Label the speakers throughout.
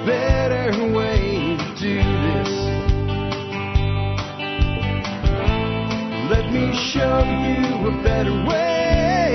Speaker 1: better way to do this. Let me show you a better way.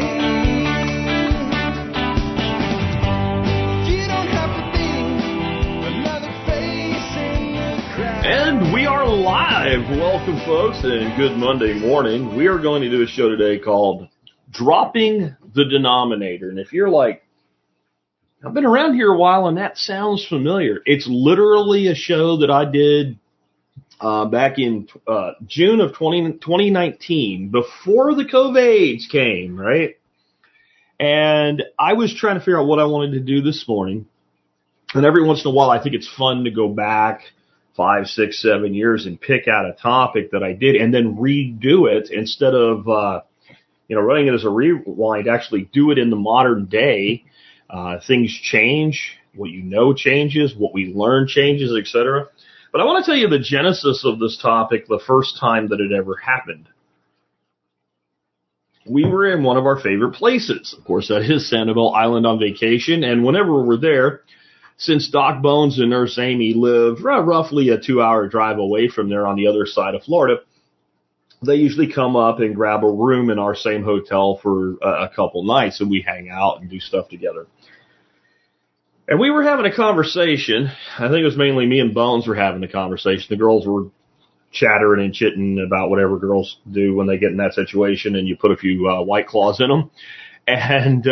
Speaker 1: You don't have to be another face in the crowd.
Speaker 2: And we are live. Welcome, folks, and good Monday morning. We are going to do a show today called Dropping the Denominator. And if you're like, I've been around here a while and that sounds familiar, it's literally a show that I did back in June of 2019, before the COVID came, right? And I was trying to figure out what I wanted to do this morning. And every once in a while, I think it's fun to go back 5, 6, 7 years and pick out a topic that I did and then redo it instead of, running it as a rewind, actually do it in the modern day. Things change, what you know changes, what we learn changes, etc. But I want to tell you the genesis of this topic the first time that it ever happened. We were in one of our favorite places. Of course, that is Sanibel Island on vacation. And whenever we're there, since Doc Bones and Nurse Amy live roughly a 2-hour drive away from there on the other side of Florida, they usually come up and grab a room in our same hotel for a couple nights, and we hang out and do stuff together. And we were having a conversation. I think it was mainly me and Bones were having the conversation. The girls were chattering and chitting about whatever girls do when they get in that situation, and you put a few White Claws in them. And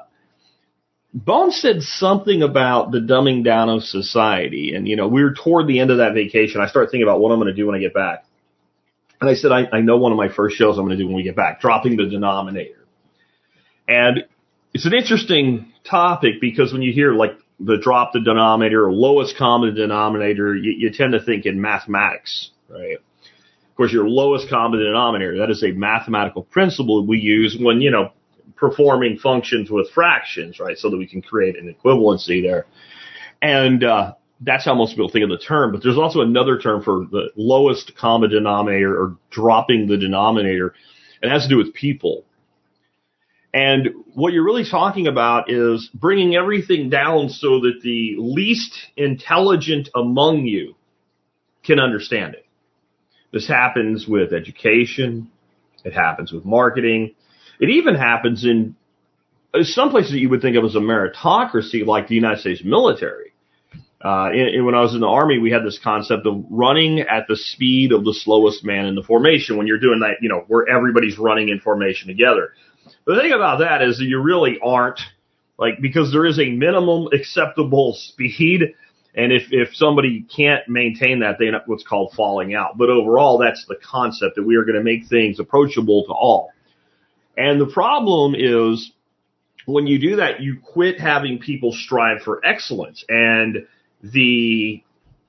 Speaker 2: Bones said something about the dumbing down of society. And, we were toward the end of that vacation. I started thinking about what I'm going to do when I get back. And I said, I know one of my first shows I'm going to do when we get back, dropping the denominator. And it's an interesting topic because when you hear like the drop the denominator or lowest common denominator, you tend to think in mathematics, right? Of course, your lowest common denominator, that is a mathematical principle we use when, performing functions with fractions, right? So that we can create an equivalency there. And that's how most people think of the term. But there's also another term for the lowest common denominator or dropping the denominator. It has to do with people. And what you're really talking about is bringing everything down so that the least intelligent among you can understand it. This happens with education. It happens with marketing. It even happens in some places that you would think of as a meritocracy, like the United States military. When I was in the Army, we had this concept of running at the speed of the slowest man in the formation. When you're doing that, where everybody's running in formation together. The thing about that is that you really aren't, because there is a minimum acceptable speed, and if somebody can't maintain that, they end up what's called falling out. But overall, that's the concept, that we are going to make things approachable to all. And the problem is, when you do that, you quit having people strive for excellence, and the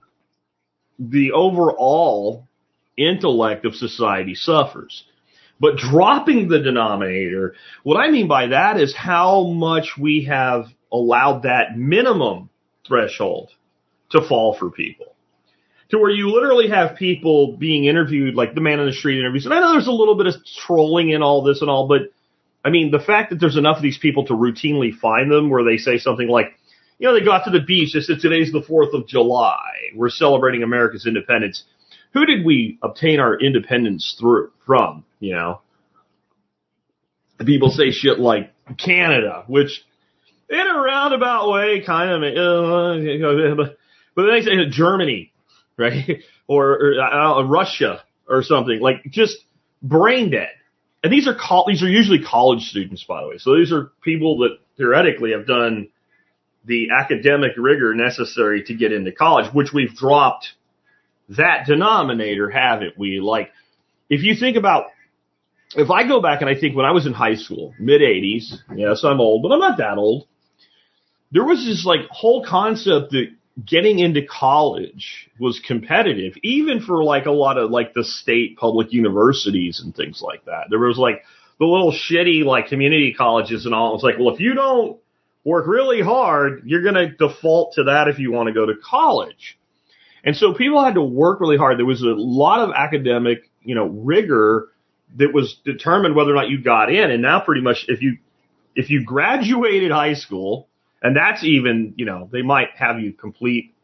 Speaker 2: overall intellect of society suffers. But dropping the denominator, what I mean by that is how much we have allowed that minimum threshold to fall for people. To where you literally have people being interviewed, like the man in the street interviews. And I know there's a little bit of trolling in all this and all, but I mean, the fact that there's enough of these people to routinely find them where they say something like, they go out to the beach, they said today's the 4th of July. We're celebrating America's independence. Who did we obtain our independence from? People say shit like Canada, which in a roundabout way kind of, but then they say Germany, right? Or Russia or something, like just brain dead. And these are usually college students, by the way. So these are people that theoretically have done the academic rigor necessary to get into college, which we've dropped that denominator, haven't we? Like, if you think about, if I go back and I think when I was in high school, mid-'80s, yes, I'm old, but I'm not that old, there was this whole concept that getting into college was competitive, even for a lot of the state public universities and things like that. There was the little shitty community colleges and all. It's well, if you don't work really hard, you're going to default to that if you want to go to college. And so people had to work really hard. There was a lot of academic, rigor that was determined whether or not you got in. And now pretty much if you graduated high school, and that's even, they might have you complete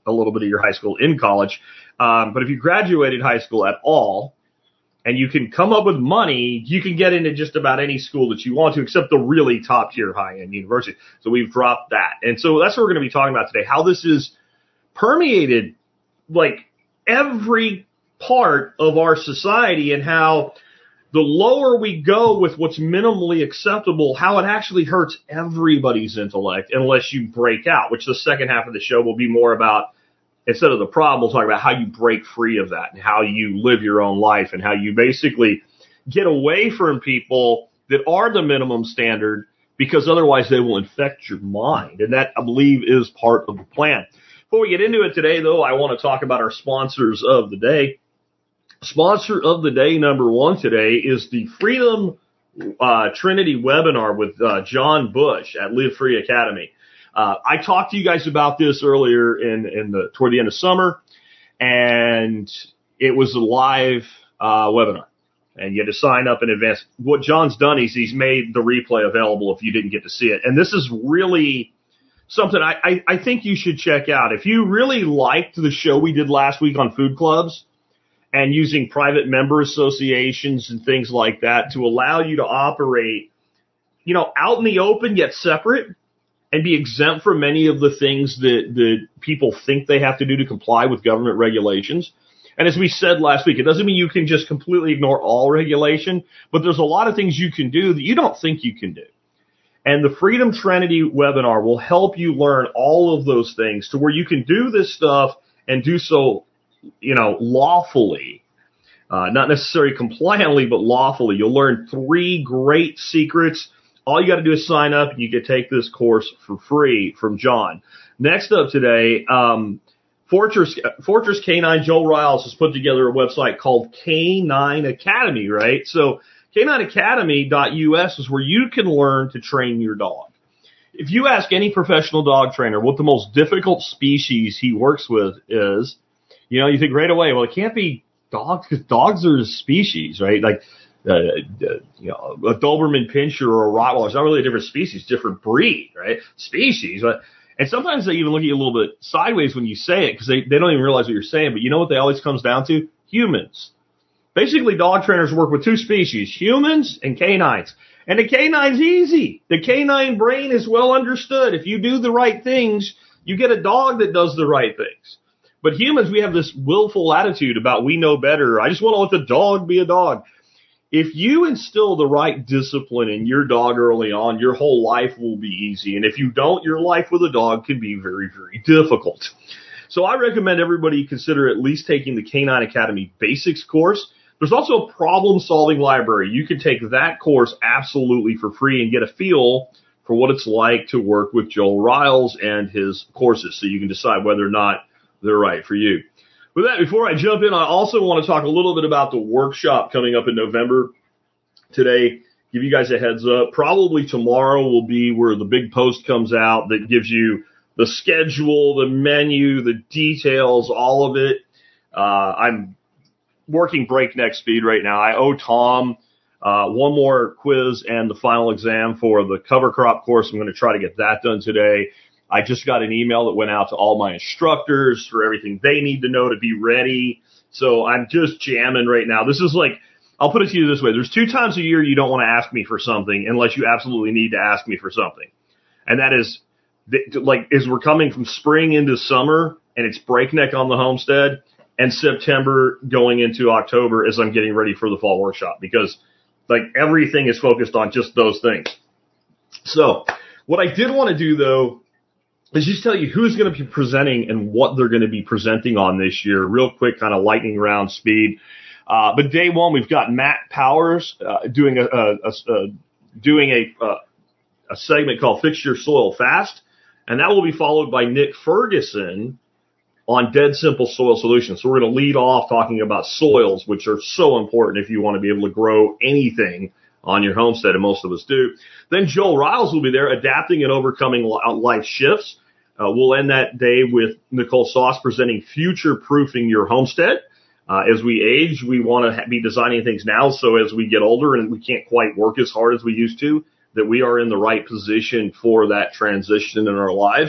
Speaker 2: a little bit of your high school in college. But if you graduated high school at all, and you can come up with money, you can get into just about any school that you want to, except the really top-tier high-end university. So we've dropped that. And so that's what we're going to be talking about today, how this is permeated like every part of our society, and how the lower we go with what's minimally acceptable, how it actually hurts everybody's intellect unless you break out, which the second half of the show will be more about. Instead of the problem, we'll talk about how you break free of that and how you live your own life and how you basically get away from people that are the minimum standard, because otherwise they will infect your mind. And that, I believe, is part of the plan. Before we get into it today, though, I want to talk about our sponsors of the day. Sponsor of the day number one today is the Freedom Trinity webinar with John Bush at Live Free Academy. I talked to you guys about this earlier toward the end of summer, and it was a live webinar, and you had to sign up in advance. What John's done is he's made the replay available if you didn't get to see it, and this is really something I think you should check out. If you really liked the show we did last week on food clubs and using private member associations and things like that to allow you to operate, out in the open yet separate, and be exempt from many of the things that people think they have to do to comply with government regulations. And as we said last week, it doesn't mean you can just completely ignore all regulation, but there's a lot of things you can do that you don't think you can do. And the Freedom Trinity webinar will help you learn all of those things to where you can do this stuff and do so, lawfully. Not necessarily compliantly, but lawfully. You'll learn 3 great secrets. All you got to do is sign up, and you can take this course for free from John. Next up today, Fortress K9, Joel Riles has put together a website called K9 Academy, right? So K9Academy.us is where you can learn to train your dog. If you ask any professional dog trainer what the most difficult species he works with is, you think right away, well, it can't be dogs, because dogs are a species, right? Like, a Doberman Pinscher or a Rottweiler. It's not really a different species, different breed, right? Species. And sometimes they even look at you a little bit sideways when you say it, because they don't even realize what you're saying. But you know what they always comes down to? Humans. Basically, dog trainers work with 2 species, humans and canines. And the canine's easy. The canine brain is well understood. If you do the right things, you get a dog that does the right things. But humans, we have this willful attitude about we know better. I just want to let the dog be a dog. If you instill the right discipline in your dog early on, your whole life will be easy. And if you don't, your life with a dog can be very, very difficult. So I recommend everybody consider at least taking the K9 Academy Basics course. There's also a problem-solving library. You can take that course absolutely for free and get a feel for what it's like to work with Joel Riles and his courses, so you can decide whether or not they're right for you. With that, before I jump in, I also want to talk a little bit about the workshop coming up in November. Today, give you guys a heads up. Probably tomorrow will be where the big post comes out that gives you the schedule, the menu, the details, all of it. I'm working breakneck speed right now. I owe Tom one more quiz and the final exam for the cover crop course. I'm going to try to get that done today. I just got an email that went out to all my instructors for everything they need to know to be ready. So I'm just jamming right now. This is like, I'll put it to you this way. There's 2 times a year you don't want to ask me for something unless you absolutely need to ask me for something. And that is, as we're coming from spring into summer and it's breakneck on the homestead, and September going into October as I'm getting ready for the fall workshop, because everything is focused on just those things. So what I did want to do, though, is just tell you who's going to be presenting and what they're going to be presenting on this year. Real quick, kind of lightning round speed. But day one, we've got Matt Powers doing a segment called Fix Your Soil Fast, and that will be followed by Nick Ferguson on Dead Simple Soil Solutions. So we're going to lead off talking about soils, which are so important if you want to be able to grow anything on your homestead, and most of us do. Then Joel Riles will be there, adapting and overcoming life shifts. We'll end that day with Nicole Sauce presenting future-proofing your homestead. As we age, we want to be designing things now, so as we get older and we can't quite work as hard as we used to, that we are in the right position for that transition in our lives.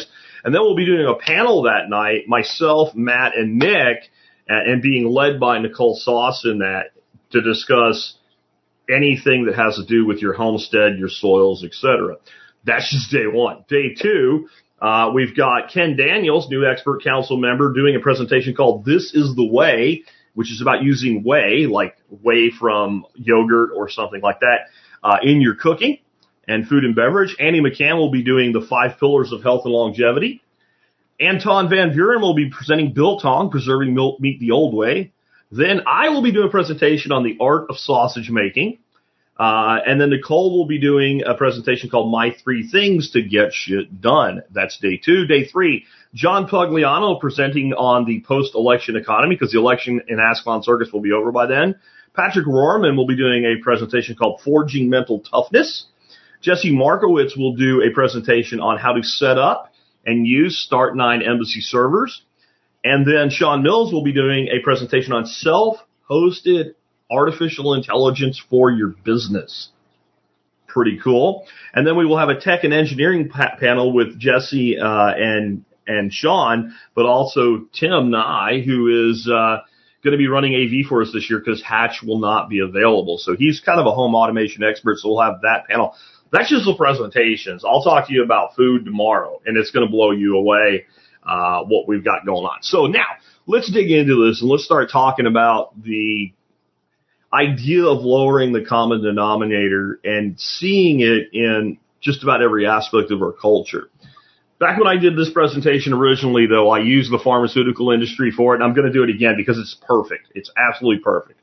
Speaker 2: And then we'll be doing a panel that night, myself, Matt, and Nick, and being led by Nicole Sauce in that, to discuss anything that has to do with your homestead, your soils, etc. That's just day one. Day two, we've got Ken Daniels, new expert council member, doing a presentation called This is the Way, which is about using whey, like whey from yogurt or something like that, in your cooking and food and beverage. Andy McCann will be doing the 5 pillars of health and longevity. Anton Van Buren will be presenting Biltong, preserving meat the old way. Then I will be doing a presentation on the art of sausage making. And then Nicole will be doing a presentation called My 3 Things to Get Shit Done. That's day 2. Day 3, John Pugliano presenting on the post-election economy, because the election in Ascalon Circus will be over by then. Patrick Rohrman will be doing a presentation called Forging Mental Toughness. Jesse Markowitz will do a presentation on how to set up and use Start9 Embassy servers. And then Sean Mills will be doing a presentation on self-hosted artificial intelligence for your business. Pretty cool. And then we will have a tech and engineering panel with Jesse and Sean, but also Tim Nye, who is going to be running AV for us this year because Hatch will not be available. So he's kind of a home automation expert, so we'll have that panel. That's just the presentations. I'll talk to you about food tomorrow, and it's going to blow you away what we've got going on. So now, let's dig into this, and let's start talking about the idea of lowering the common denominator and seeing it in just about every aspect of our culture. Back when I did this presentation originally, though, I used the pharmaceutical industry for it, and I'm going to do it again because it's perfect. It's absolutely perfect.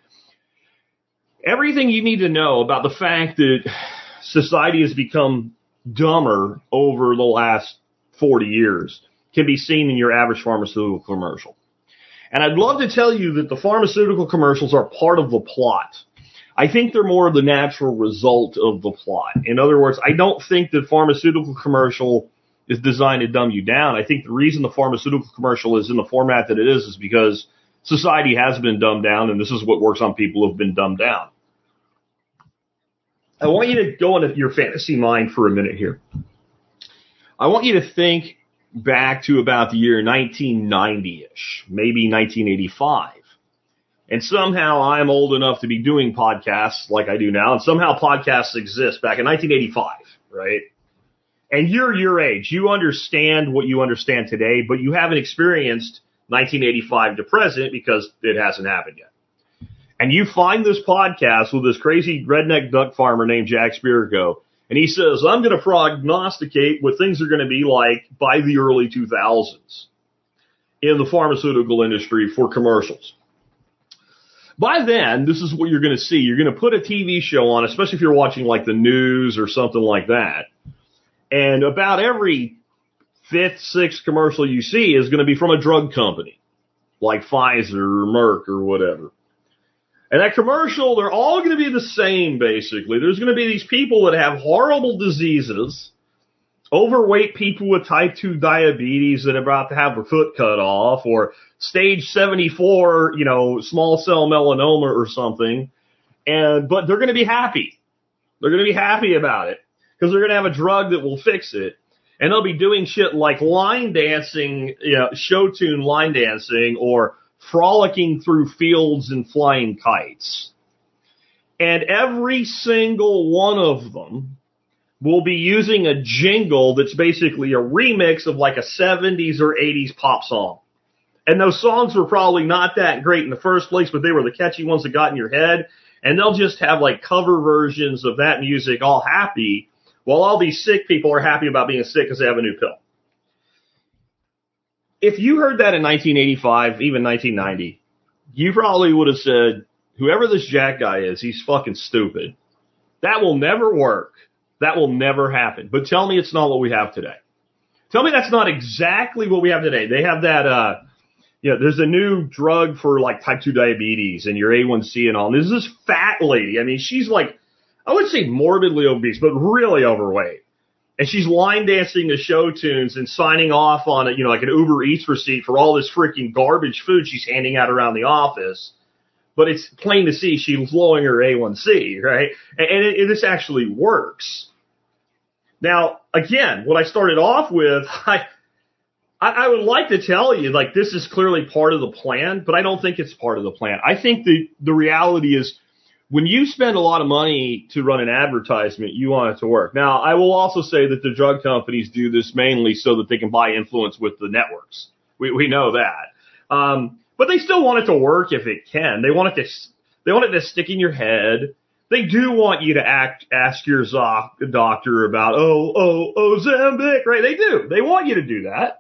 Speaker 2: Everything you need to know about the fact that society has become dumber over the last 40 years can be seen in your average pharmaceutical commercial. And I'd love to tell you that the pharmaceutical commercials are part of the plot. I think they're more of the natural result of the plot. In other words, I don't think that pharmaceutical commercial is designed to dumb you down. I think the reason the pharmaceutical commercial is in the format that it is because society has been dumbed down, and this is what works on people who have been dumbed down. I want you to go into your fantasy mind for a minute here. I want you to think back to about the year 1990-ish, maybe 1985. And somehow I'm old enough to be doing podcasts like I do now, and somehow podcasts exist back in 1985, right? And you're your age. You understand what you understand today, but you haven't experienced 1985 to present because it hasn't happened yet. And you find this podcast with this crazy redneck duck farmer named Jack Spirko, and he says, I'm going to prognosticate what things are going to be like by the early 2000s in the pharmaceutical industry for commercials. By then, this is what you're going to see. You're going to put a TV show on, especially if you're watching like the news or something like that. And about every 5th, 6th commercial you see is going to be from a drug company, like Pfizer or Merck or whatever. And that commercial, they're all going to be the same, basically. There's going to be these people that have horrible diseases, overweight people with type 2 diabetes that are about to have their foot cut off, or stage 74, small cell melanoma or something. But they're going to be happy. They're going to be happy about it because they're going to have a drug that will fix it. And they'll be doing shit like line dancing, show tune line dancing, or frolicking through fields and flying kites. And every single one of them will be using a jingle that's basically a remix of like a 70s or 80s pop song. And those songs were probably not that great in the first place, but they were the catchy ones that got in your head. And they'll just have like cover versions of that music, all happy, while all these sick people are happy about being sick because they have a new pill. If you heard that in 1985, even 1990, you probably would have said, whoever this Jack guy is, he's fucking stupid. That will never work. That will never happen. But tell me it's not what we have today. Tell me that's not exactly what we have today. They have that, there's a new drug for like type 2 diabetes and your A1C and all. And there's this fat lady. I mean, she's like, I wouldn't say morbidly obese, but really overweight. And she's line dancing to show tunes and signing off on like an Uber Eats receipt for all this freaking garbage food she's handing out around the office. But it's plain to see she's lowering her A1C, right? And this actually works. Now, again, what I started off with, I would like to tell you, like, this is clearly part of the plan, but I don't think it's part of the plan. I think the reality is when you spend a lot of money to run an advertisement, you want it to work. Now, I will also say that the drug companies do this mainly so that they can buy influence with the networks. We know that. But they still want it to work if it can. They want it to stick in your head. They do want you to ask your doctor about, Ozempic, right? They do. They want you to do that.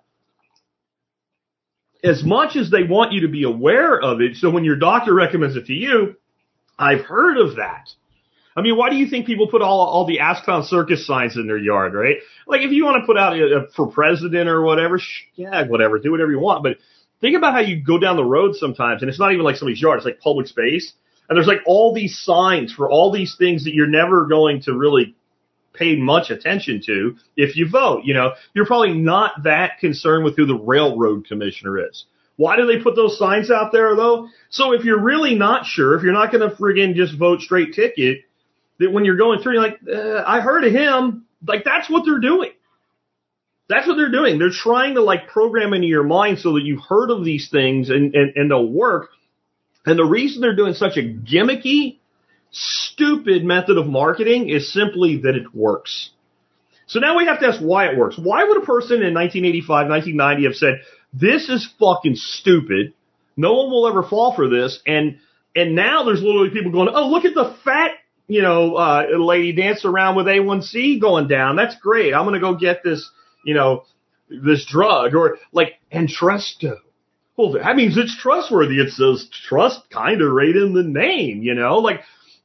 Speaker 2: As much as they want you to be aware of it, so when your doctor recommends it to you, I've heard of that. I mean, why do you think people put all the Ask Clown Circus signs in their yard, right? Like, if you want to put out for president or whatever, whatever, do whatever you want. But think about how you go down the road sometimes, and it's not even like somebody's yard, it's like public space. And there's like all these signs for all these things that you're never going to really pay much attention to if you vote. You know, you're probably not that concerned with who the railroad commissioner is. Why do they put those signs out there, though? So if you're really not sure, if you're not going to friggin' just vote straight ticket, that when you're going through, you're like, I heard of him. Like, that's what they're doing. That's what they're doing. They're trying to, like, program into your mind so that you've heard of these things and they'll work. And the reason they're doing such a gimmicky, stupid method of marketing is simply that it works. So now we have to ask why it works. Why would a person in 1985, 1990 have said, this is fucking stupid, no one will ever fall for this, and now there's literally people going, oh, look at the fat, lady dancing around with A1C going down. That's great. I'm going to go get this, this drug. Or like Entresto. Well, that means it's trustworthy. It says trust kind of right in the name, Like,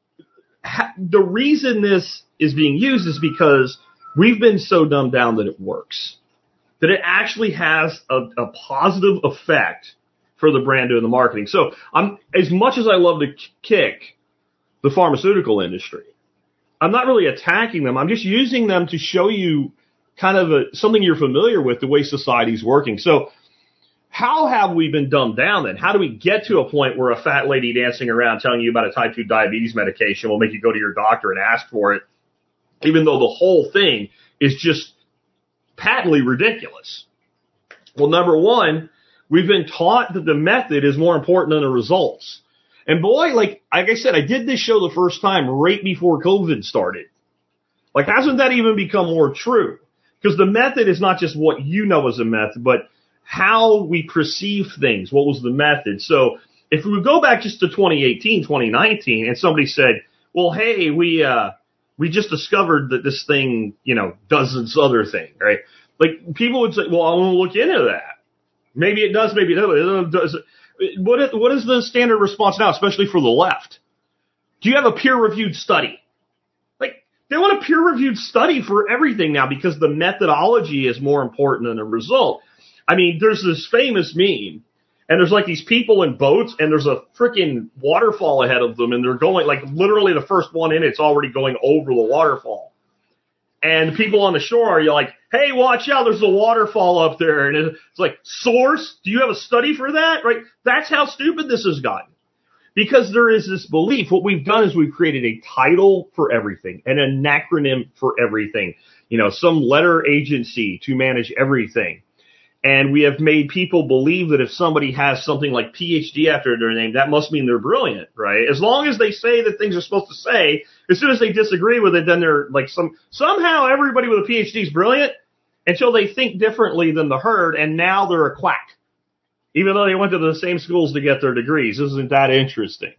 Speaker 2: the reason this is being used is because we've been so dumbed down that it works. That it actually has a positive effect for the brand doing the marketing. So as much as I love to kick the pharmaceutical industry, I'm not really attacking them. I'm just using them to show you kind of something you're familiar with, the way society's working. So how have we been dumbed down then? How do we get to a point where a fat lady dancing around telling you about a type 2 diabetes medication will make you go to your doctor and ask for it, even though the whole thing is just patently ridiculous? Well, number one, we've been taught that the method is more important than the results. And boy, like I said, I did this show the first time right before COVID started. Like, hasn't that even become more true? Because the method is not just what you know as a method, but how we perceive things. What was the method? So if we go back just to 2018, 2019, and somebody said, well, hey, we just discovered that this thing, does this other thing, right? Like, people would say, well, I want to look into that. Maybe it does, maybe it doesn't. What is the standard response now, especially for the left? Do you have a peer-reviewed study? Like, they want a peer-reviewed study for everything now because the methodology is more important than the result. I mean, there's this famous meme, and there's like these people in boats, and there's a freaking waterfall ahead of them, and they're going, like, literally the first one in, it's already going over the waterfall. And people on the shore are like, hey, watch out, there's a waterfall up there. And it's like, source? Do you have a study for that? Right? That's how stupid this has gotten. Because there is this belief. What we've done is we've created a title for everything, and an acronym for everything. Some letter agency to manage everything. And we have made people believe that if somebody has something like PhD after their name, that must mean they're brilliant, right? As long as they say the things they're supposed to say, as soon as they disagree with it, then they're like somehow everybody with a PhD is brilliant until they think differently than the herd, and now they're a quack. Even though they went to the same schools to get their degrees. Isn't that interesting?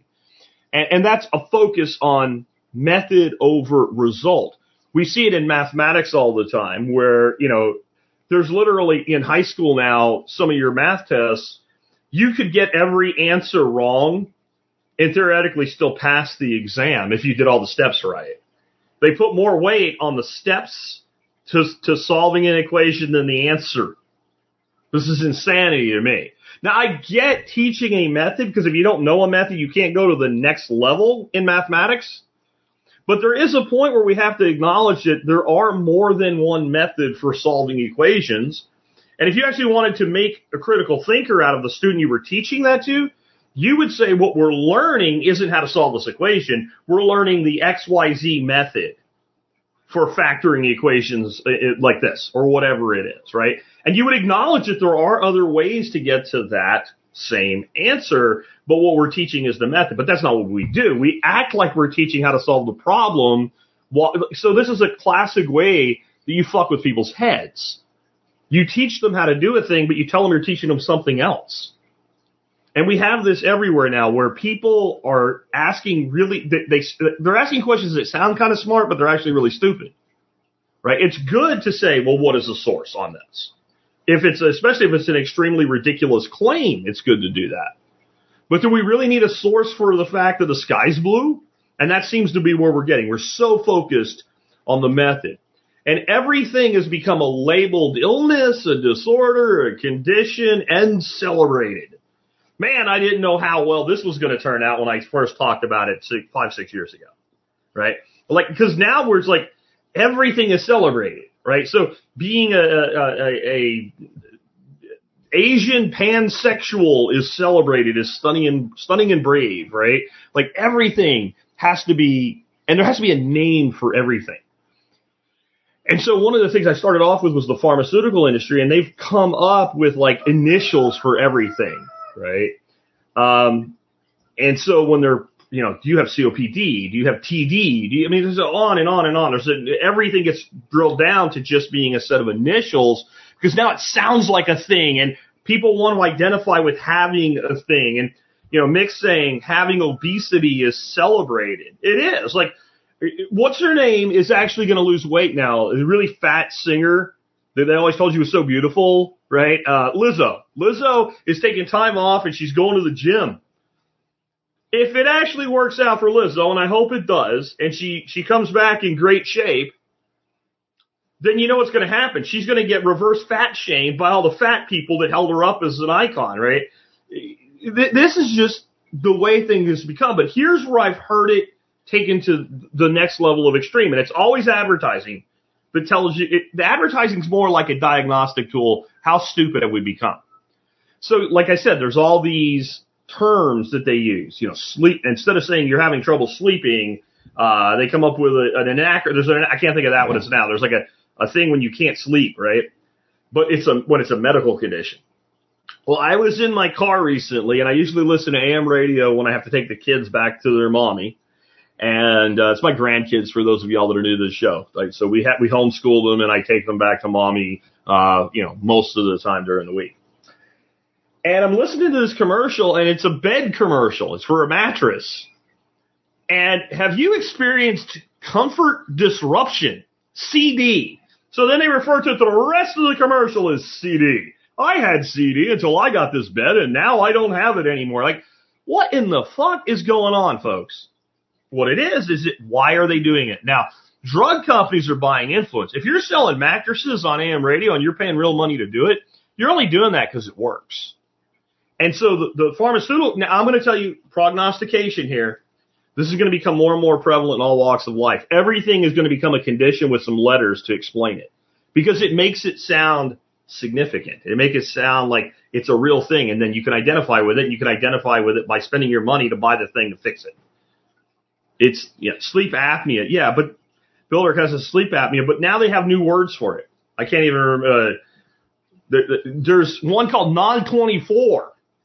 Speaker 2: And that's a focus on method over result. We see it in mathematics all the time where, there's literally in high school now, some of your math tests, you could get every answer wrong and theoretically still pass the exam if you did all the steps right. They put more weight on the steps to solving an equation than the answer. This is insanity to me. Now, I get teaching a method because if you don't know a method, you can't go to the next level in mathematics. But there is a point where we have to acknowledge that there are more than one method for solving equations. And if you actually wanted to make a critical thinker out of the student you were teaching that to, you would say what we're learning isn't how to solve this equation. We're learning the XYZ method for factoring equations like this or whatever it is, right? And you would acknowledge that there are other ways to get to that same answer, but what we're teaching is the method. But that's not what we do. We act like we're teaching how to solve the problem. So this is a classic way that you fuck with people's heads. You teach them how to do a thing, but you tell them you're teaching them something else. And we have this everywhere now where people are asking they're asking questions that sound kind of smart, but they're actually really stupid, right? It's good to say, well, what is the source on this? Especially if it's an extremely ridiculous claim, it's good to do that. But do we really need a source for the fact that the sky's blue? And that seems to be where we're getting. We're so focused on the method. And everything has become a labeled illness, a disorder, a condition, and celebrated. Man, I didn't know how well this was going to turn out when I first talked about it 5-6 years ago, right? Like, because now it's like everything is celebrated, right? So being a Asian pansexual is celebrated as stunning and brave, right? Like everything has to be, and there has to be a name for everything. And so one of the things I started off with was the pharmaceutical industry, and they've come up with like initials for everything. Right. And so when they're, do you have COPD? Do you have TD? There's on and on and on. Everything gets drilled down to just being a set of initials because now it sounds like a thing and people want to identify with having a thing. And, Mick's saying having obesity is celebrated. It is. Like, what's her name is actually going to lose weight now? A really fat singer that they always told you was so beautiful. Right? Lizzo. Lizzo is taking time off and she's going to the gym. If it actually works out for Lizzo, and I hope it does, and she comes back in great shape, then you know what's going to happen. She's going to get reverse fat shamed by all the fat people that held her up as an icon, right? This is just the way things become. But here's where I've heard it taken to the next level of extreme, and it's always advertising that tells you the advertising's more like a diagnostic tool. How stupid have we become? So, like I said, there's all these terms that they use. Sleep. Instead of saying you're having trouble sleeping, they come up with an acronym. I can't think of that what it's now. There's like a thing when you can't sleep, right? But when it's a medical condition. Well, I was in my car recently, and I usually listen to AM radio when I have to take the kids back to their mommy. And it's my grandkids, for those of y'all that are new to the show. Right? So we homeschool them, and I take them back to mommy, most of the time during the week. And I'm listening to this commercial, and it's a bed commercial. It's for a mattress. And have you experienced comfort disruption? CD. So then they refer to it, the rest of the commercial as CD. I had CD until I got this bed, and now I don't have it anymore. Like, what in the fuck is going on, folks? What it is why are they doing it? Now, drug companies are buying influence. If you're selling mattresses on AM radio and you're paying real money to do it, you're only doing that because it works. And so the pharmaceutical, now I'm going to tell you prognostication here. This is going to become more and more prevalent in all walks of life. Everything is going to become a condition with some letters to explain it because it makes it sound significant. It makes it sound like it's a real thing, and then you can identify with it, and you can identify with it by spending your money to buy the thing to fix it. It's sleep apnea. Yeah, but Bill Dirk has a sleep apnea, but now they have new words for it. I can't even remember. There's one called non-24.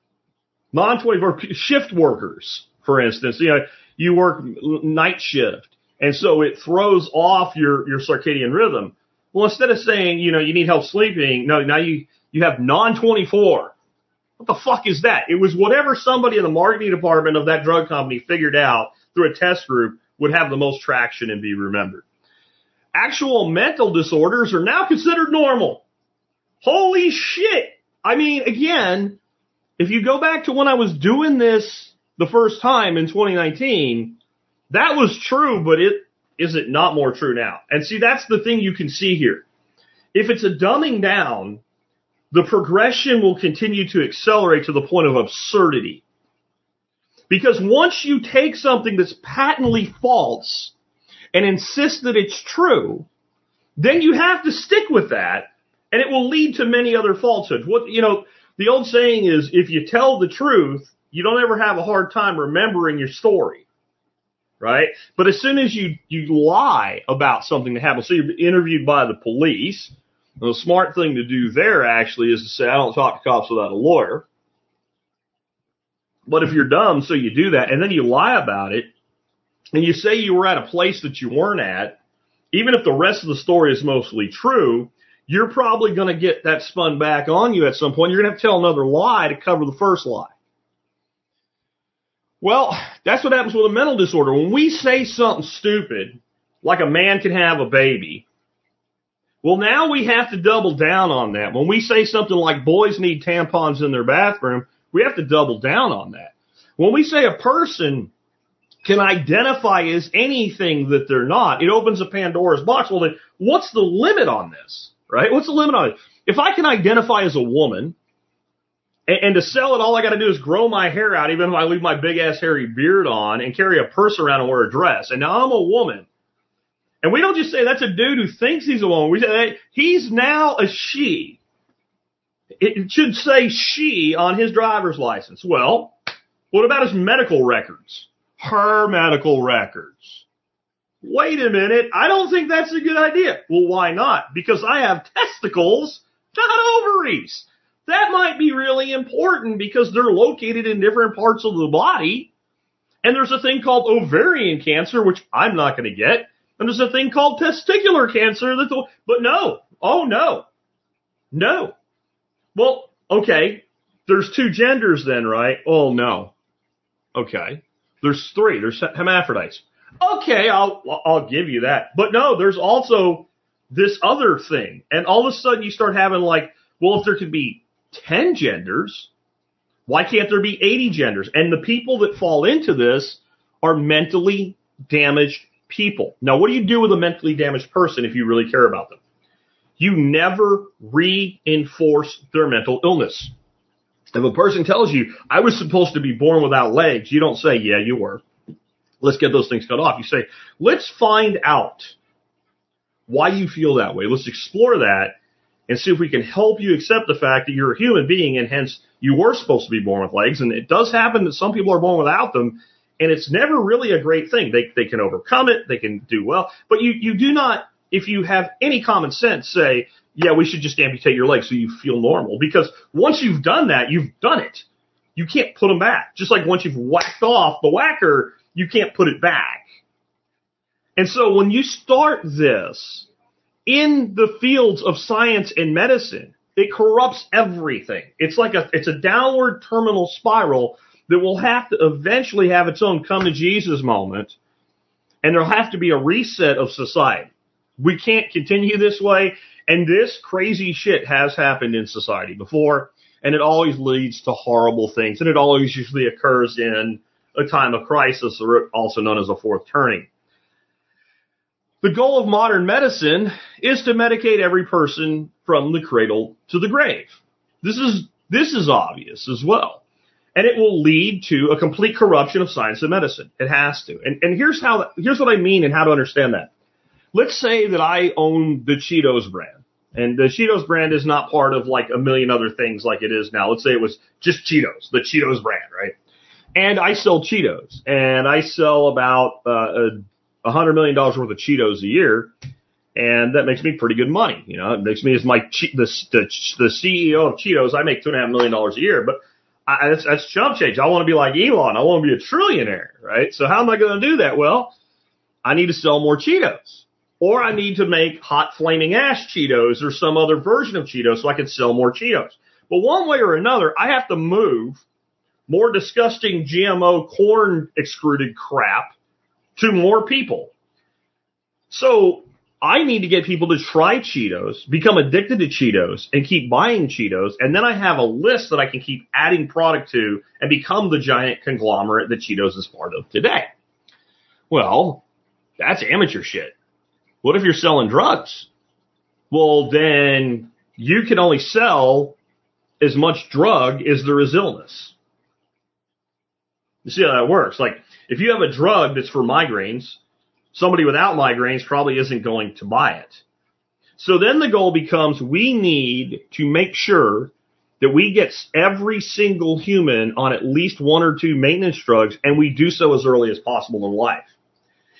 Speaker 2: Non-24 shift workers, for instance. You work night shift, and so it throws off your circadian rhythm. Well, instead of saying, you need help sleeping, no, now you have non-24. What the fuck is that? It was whatever somebody in the marketing department of that drug company figured out through a test group would have the most traction and be remembered. Actual mental disorders are now considered normal. Holy shit. Again, if you go back to when I was doing this the first time in 2019, that was true, but is it not more true now? And see, that's the thing you can see here. If it's a dumbing down, the progression will continue to accelerate to the point of absurdity. Because once you take something that's patently false and insist that it's true, then you have to stick with that, and it will lead to many other falsehoods. The old saying is, if you tell the truth, you don't ever have a hard time remembering your story. right? But as soon as you lie about something that happened, so you're interviewed by the police, the smart thing to do there actually is to say, I don't talk to cops without a lawyer. But if you're dumb, so you do that, and then you lie about it, and you say you were at a place that you weren't at, even if the rest of the story is mostly true, you're probably going to get that spun back on you at some point. You're going to have to tell another lie to cover the first lie. Well, that's what happens with a mental disorder. When we say something stupid, like a man can have a baby, well, now we have to double down on that. When we say something like boys need tampons in their bathroom, we have to double down on that. When we say a person can identify as anything that they're not, it opens a Pandora's box. Well, then what's the limit on this, right? What's the limit on it? If I can identify as a woman, and to sell it, all I got to do is grow my hair out, even if I leave my big-ass hairy beard on, and carry a purse around and wear a dress, and now I'm a woman. And we don't just say that's a dude who thinks he's a woman. We say hey, he's now a she. It should say she on his driver's license. Well, what about his medical records? Her medical records. Wait a minute, I don't think that's a good idea. Well, why not? Because I have testicles, not ovaries. That might be really important because they're located in different parts of the body. And there's a thing called ovarian cancer, which I'm not going to get. And there's a thing called testicular cancer. But no. Oh, no. No. Well, okay. There's two genders then, right? Oh, no. Okay. There's three. There's hermaphrodites. Okay, I'll give you that. But no, there's also this other thing. And all of a sudden you start having like, well, if there could be 10 genders, why can't there be 80 genders? And the people that fall into this are mentally damaged people. Now, what do you do with a mentally damaged person if you really care about them? You never reinforce their mental illness. If a person tells you, I was supposed to be born without legs, you don't say, yeah, you were. Let's get those things cut off. You say, let's find out why you feel that way. Let's explore that and see if we can help you accept the fact that you're a human being and hence you were supposed to be born with legs. And it does happen that some people are born without them, and it's never really a great thing. They can overcome it. They can do well. But you do not, if you have any common sense, say, yeah, we should just amputate your legs so you feel normal. Because once you've done that, you've done it. You can't put them back. Just like once you've whacked off the whacker, you can't put it back. And so when you start this in the fields of science and medicine, it corrupts everything. It's like it's a downward terminal spiral that will have to eventually have its own come to Jesus moment. And there'll have to be a reset of society. We can't continue this way. And this crazy shit has happened in society before, and it always leads to horrible things, and it always usually occurs in a time of crisis, or also known as a fourth turning. The goal of modern medicine is to medicate every person from the cradle to the grave. This is obvious as well. And it will lead to a complete corruption of science and medicine. It has to. And here's what I mean and how to understand that. Let's say that I own the Cheetos brand. And the Cheetos brand is not part of like a million other things like it is now. Let's say it was just Cheetos, the Cheetos brand, right? And I sell Cheetos. And I sell about $100 million worth of Cheetos a year. And that makes me pretty good money. You know, it makes me as the CEO of Cheetos, I make $2.5 million a year. But that's chump change. I want to be like Elon. I want to be a trillionaire, right? So how am I going to do that? Well, I need to sell more Cheetos. Or I need to make hot flaming ash Cheetos or some other version of Cheetos so I can sell more Cheetos. But one way or another, I have to move more disgusting GMO corn excreted crap to more people. So I need to get people to try Cheetos, become addicted to Cheetos, and keep buying Cheetos. And then I have a list that I can keep adding product to and become the giant conglomerate that Cheetos is part of today. Well, that's amateur shit. What if you're selling drugs? Well, then you can only sell as much drug as there is illness. You see how that works? Like, if you have a drug that's for migraines, somebody without migraines probably isn't going to buy it. So then the goal becomes we need to make sure that we get every single human on at least one or two maintenance drugs, and we do so as early as possible in life.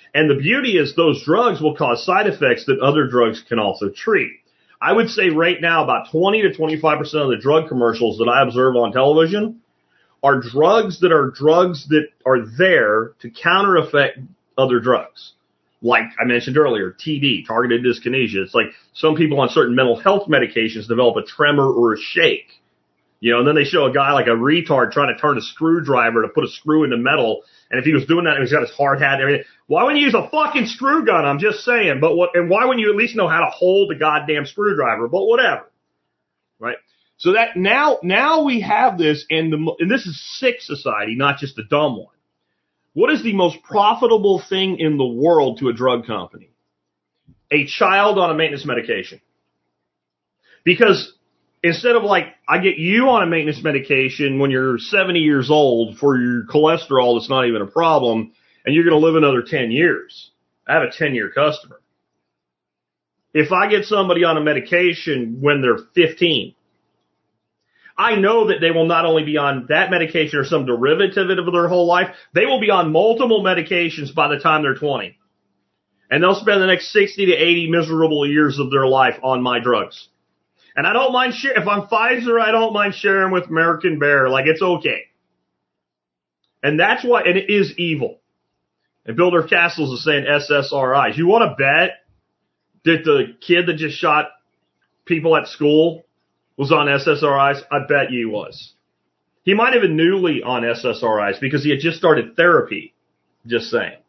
Speaker 2: And the beauty is those drugs will cause side effects that other drugs can also treat. I would say right now about 20 to 25% of the drug commercials that I observe on television are drugs that are there to counter effect other drugs. Like I mentioned earlier, TD, targeted dyskinesia. It's like some people on certain mental health medications develop a tremor or a shake. You know, and then they show a guy like a retard trying to turn a screwdriver to put a screw into metal. And if he was doing that, he's got his hard hat and everything. Why wouldn't you use a fucking screw gun? I'm just saying. And why wouldn't you at least know how to hold the goddamn screwdriver? But whatever. Right? So that now we have this, and this is sick society, not just the dumb one. What is the most profitable thing in the world to a drug company? A child on a maintenance medication. Because instead of like, I get you on a maintenance medication when you're 70 years old for your cholesterol that's not even a problem, and you're going to live another 10 years. I have a 10-year customer. If I get somebody on a medication when they're 15, I know that they will not only be on that medication or some derivative of their whole life, they will be on multiple medications by the time they're 20. And they'll spend the next 60 to 80 miserable years of their life on my drugs. And I don't mind sharing. If I'm Pfizer, I don't mind sharing with American Bear. Like, it's okay. And that's why, and it is evil. And Builder Castles is saying SSRIs. You want to bet that the kid that just shot people at school was on SSRIs? I bet you he was. He might have been newly on SSRIs because he had just started therapy. Just saying.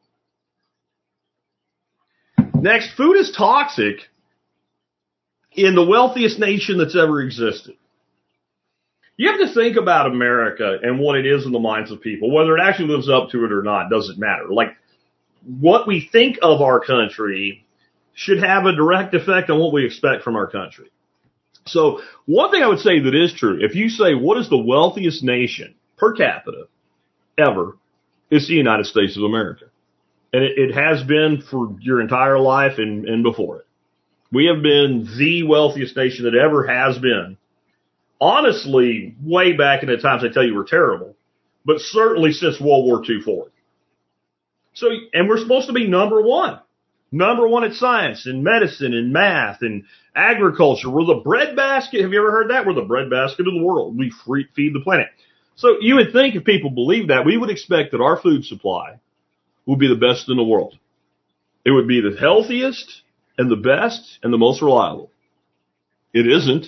Speaker 2: Next, food is toxic in the wealthiest nation that's ever existed. You have to think about America and what it is in the minds of people. Whether it actually lives up to it or not doesn't matter. Like, what we think of our country should have a direct effect on what we expect from our country. So one thing I would say that is true, if you say what is the wealthiest nation per capita ever, it's the United States of America. And it has been for your entire life and before it. We have been the wealthiest nation that ever has been. Honestly, way back in the times I tell you were terrible, but certainly since World War II forward. So, and we're supposed to be number one. Number one at science and medicine and math and agriculture. We're the breadbasket. Have you ever heard that? We're the breadbasket of the world. We feed the planet. So you would think if people believe that, we would expect that our food supply would be the best in the world. It would be the healthiest and the best and the most reliable. It isn't.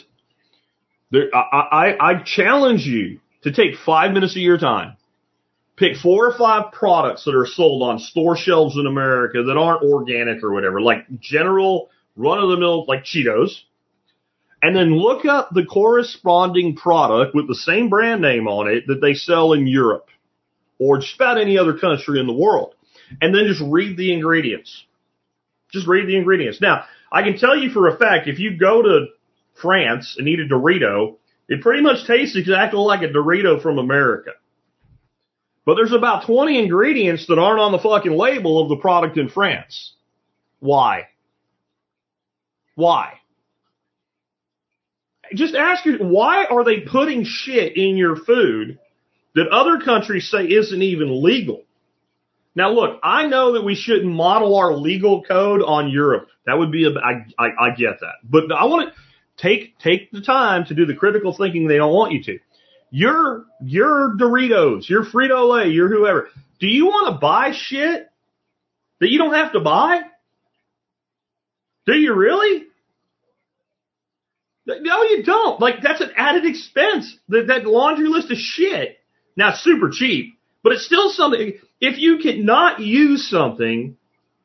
Speaker 2: I challenge you to take 5 minutes of your time. Pick 4 or 5 products that are sold on store shelves in America that aren't organic or whatever, like general run-of-the-mill, like Cheetos, and then look up the corresponding product with the same brand name on it that they sell in Europe or just about any other country in the world, and then just read the ingredients. Just read the ingredients. Now, I can tell you for a fact, if you go to France and eat a Dorito, it pretty much tastes exactly like a Dorito from America. But there's about 20 ingredients that aren't on the fucking label of the product in France. Why? Why? Just ask yourself, why are they putting shit in your food that other countries say isn't even legal? Now, look, I know that we shouldn't model our legal code on Europe. That would be I get that. But I want to take the time to do the critical thinking they don't want you to. Your Doritos, your Frito-Lay, your whoever, do you want to buy shit that you don't have to buy? Do you really? No, you don't. Like, that's an added expense. That laundry list of shit. Now, it's super cheap, but it's still something. If you cannot use something,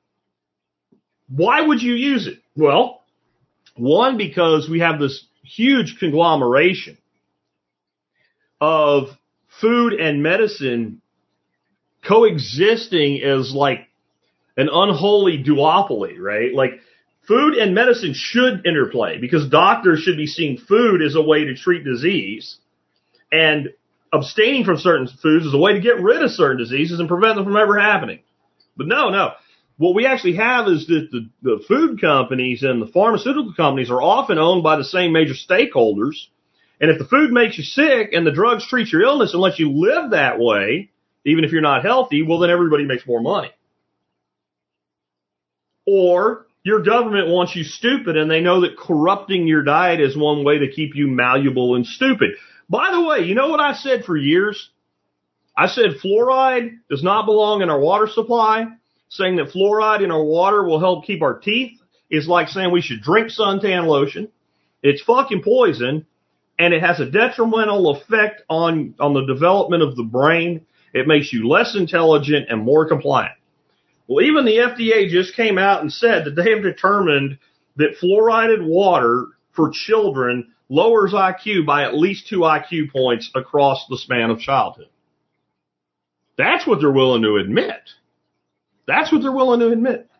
Speaker 2: why would you use it? Well, one, because we have this huge conglomeration of food and medicine coexisting as like an unholy duopoly, right? Like, food and medicine should interplay because doctors should be seeing food as a way to treat disease, and abstaining from certain foods is a way to get rid of certain diseases and prevent them from ever happening. But no. What we actually have is that the food companies and the pharmaceutical companies are often owned by the same major stakeholders. And if the food makes you sick and the drugs treat your illness and let you live that way, even if you're not healthy, well, then everybody makes more money. or your government wants you stupid and they know that corrupting your diet is one way to keep you malleable and stupid. By the way, you know what I said for years? I said fluoride does not belong in our water supply. Saying that fluoride in our water will help keep our teeth is like saying we should drink suntan lotion. It's fucking poison, and it has a detrimental effect on the development of the brain. It makes you less intelligent and more compliant. Well, even the FDA just came out and said that they have determined that fluoridated water for children lowers IQ by at least 2 IQ points across the span of childhood. That's what they're willing to admit. That's what they're willing to admit.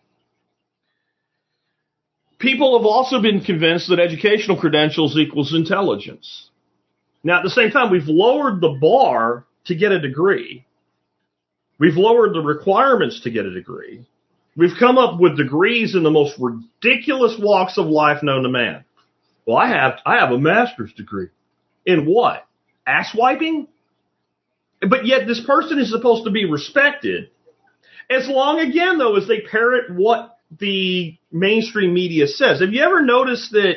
Speaker 2: People have also been convinced that educational credentials equals intelligence. Now, at the same time, we've lowered the bar to get a degree. We've lowered the requirements to get a degree. We've come up with degrees in the most ridiculous walks of life known to man. Well, I have a master's degree. In what? Ass wiping? But yet this person is supposed to be respected. As long, again, though, as they parrot what the mainstream media says. Have you ever noticed that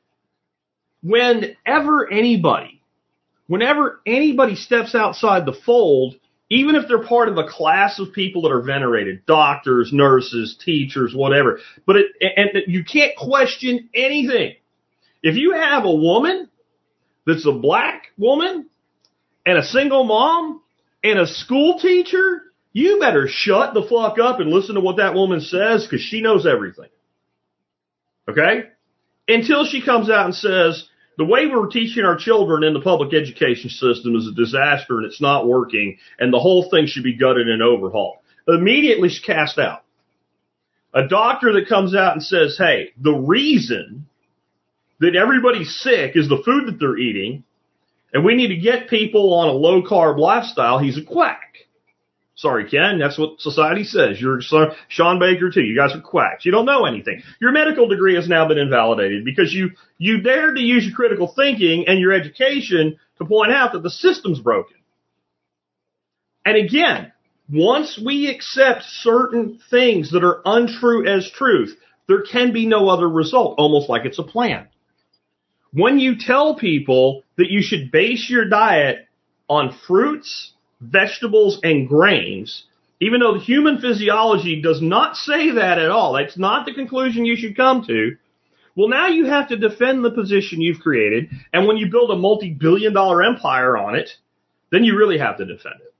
Speaker 2: whenever anybody steps outside the fold, even if they're part of a class of people that are venerated, doctors, nurses, teachers, whatever, and you can't question anything. If you have a woman that's a black woman and a single mom and a school teacher, you better shut the fuck up and listen to what that woman says, because she knows everything. Okay? Until she comes out and says, the way we're teaching our children in the public education system is a disaster and it's not working, and the whole thing should be gutted and overhauled. Immediately she's cast out. A doctor that comes out and says, hey, the reason that everybody's sick is the food that they're eating, and we need to get people on a low-carb lifestyle, he's a quack. Sorry, Ken, that's what society says. You're Sean Baker, too. You guys are quacks. You don't know anything. Your medical degree has now been invalidated because you dared to use your critical thinking and your education to point out that the system's broken. And again, once we accept certain things that are untrue as truth, there can be no other result, almost like it's a plan. When you tell people that you should base your diet on fruits, vegetables, and grains, even though the human physiology does not say that at all, that's not the conclusion you should come to, well, now you have to defend the position you've created, and when you build a multi-billion-dollar empire on it, then you really have to defend it.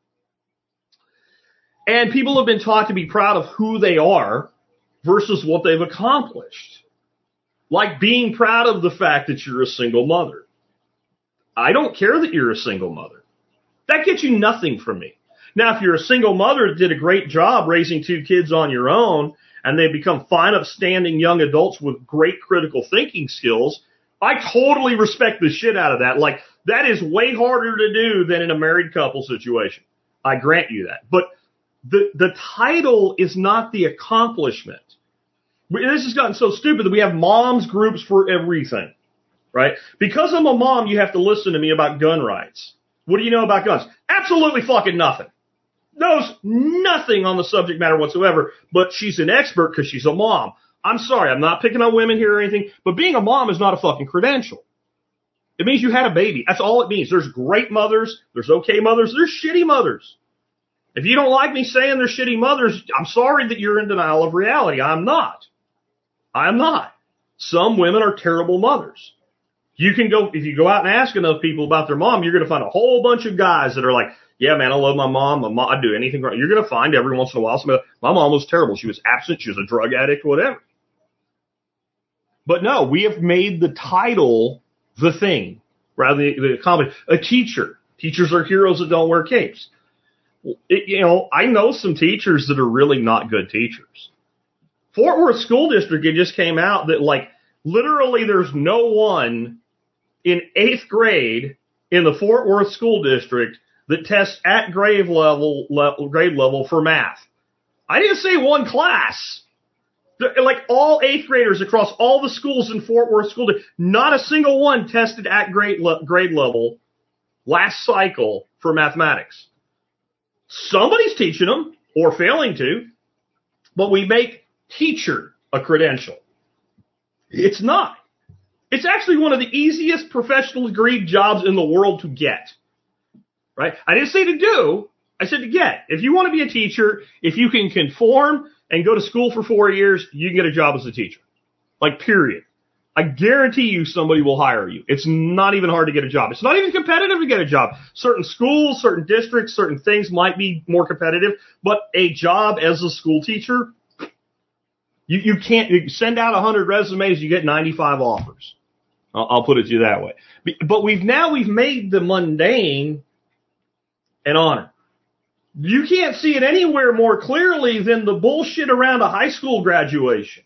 Speaker 2: And people have been taught to be proud of who they are versus what they've accomplished. Like being proud of the fact that you're a single mother. I don't care that you're a single mother. That gets you nothing from me. Now, if you're a single mother that did a great job raising 2 kids on your own, and they become fine, upstanding young adults with great critical thinking skills, I totally respect the shit out of that. Like, that is way harder to do than in a married couple situation. I grant you that. But the title is not the accomplishment. This has gotten so stupid that we have moms groups for everything, right? Because I'm a mom, you have to listen to me about gun rights. What do you know about guns? Absolutely fucking nothing. Knows nothing on the subject matter whatsoever, but she's an expert because she's a mom. I'm sorry, I'm not picking on women here or anything, but being a mom is not a fucking credential. It means you had a baby. That's all it means. There's great mothers, there's okay mothers, there's shitty mothers. If you don't like me saying they're shitty mothers, I'm sorry that you're in denial of reality. I'm not. I'm not. Some women are terrible mothers. You can go, if you go out and ask enough people about their mom, you're going to find a whole bunch of guys that are like, yeah, man, I love my mom. I'd do anything right. You're going to find every once in a while somebody, my mom was terrible. She was absent. She was a drug addict, whatever. But no, we have made the title the thing rather than the accomplishment. A teacher. Teachers are heroes that don't wear capes. I know some teachers that are really not good teachers. Fort Worth School District, it just came out that, like, literally there's no one in 8th grade in the Fort Worth School District that tests at grade level for math. I didn't say one class. Like all 8th graders across all the schools in Fort Worth School District, not a single one tested at grade level last cycle for mathematics. Somebody's teaching them or failing to, but we make teacher a credential. It's not. It's actually one of the easiest professional degree jobs in the world to get. Right? I didn't say to do. I said to get. If you want to be a teacher, if you can conform and go to school for 4 years, you can get a job as a teacher. Like, period. I guarantee you somebody will hire you. It's not even hard to get a job. It's not even competitive to get a job. Certain schools, certain districts, certain things might be more competitive, but a job as a school teacher, you can't you send out 100 resumes, you get 95 offers. I'll put it to you that way. But we've made the mundane an honor. You can't see it anywhere more clearly than the bullshit around a high school graduation.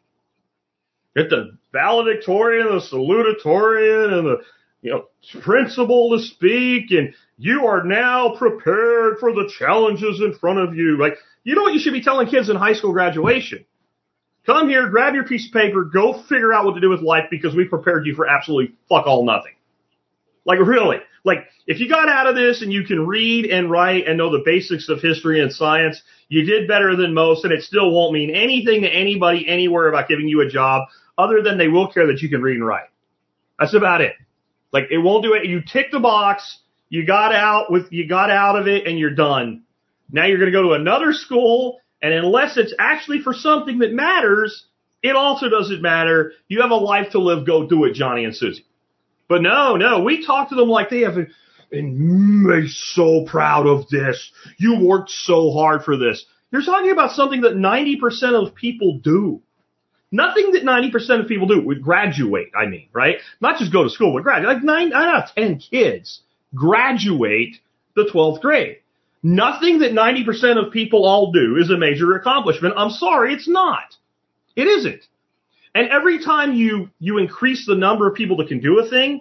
Speaker 2: Get the valedictorian, the salutatorian, and the principal to speak, and you are now prepared for the challenges in front of you. Like, you know what you should be telling kids in high school graduation? Come here, grab your piece of paper, go figure out what to do with life because we prepared you for absolutely fuck all nothing. Like, really. Like, if you got out of this and you can read and write and know the basics of history and science, you did better than most, and it still won't mean anything to anybody anywhere about giving you a job other than they will care that you can read and write. That's about it. Like, it won't do it. You tick the box, you got out of it, and you're done. Now you're going to go to another school, and unless it's actually for something that matters, it also doesn't matter. You have a life to live. Go do it, Johnny and Susie. But no, we talk to them like they have, and they're so proud of this. You worked so hard for this. You're talking about something that 90% of people do. Nothing that 90% of people do would graduate, I mean, right? Not just go to school, but graduate. Like 9 out of 10 kids graduate the 12th grade. Nothing that 90% of people all do is a major accomplishment. I'm sorry, it's not. It isn't. And every time you increase the number of people that can do a thing,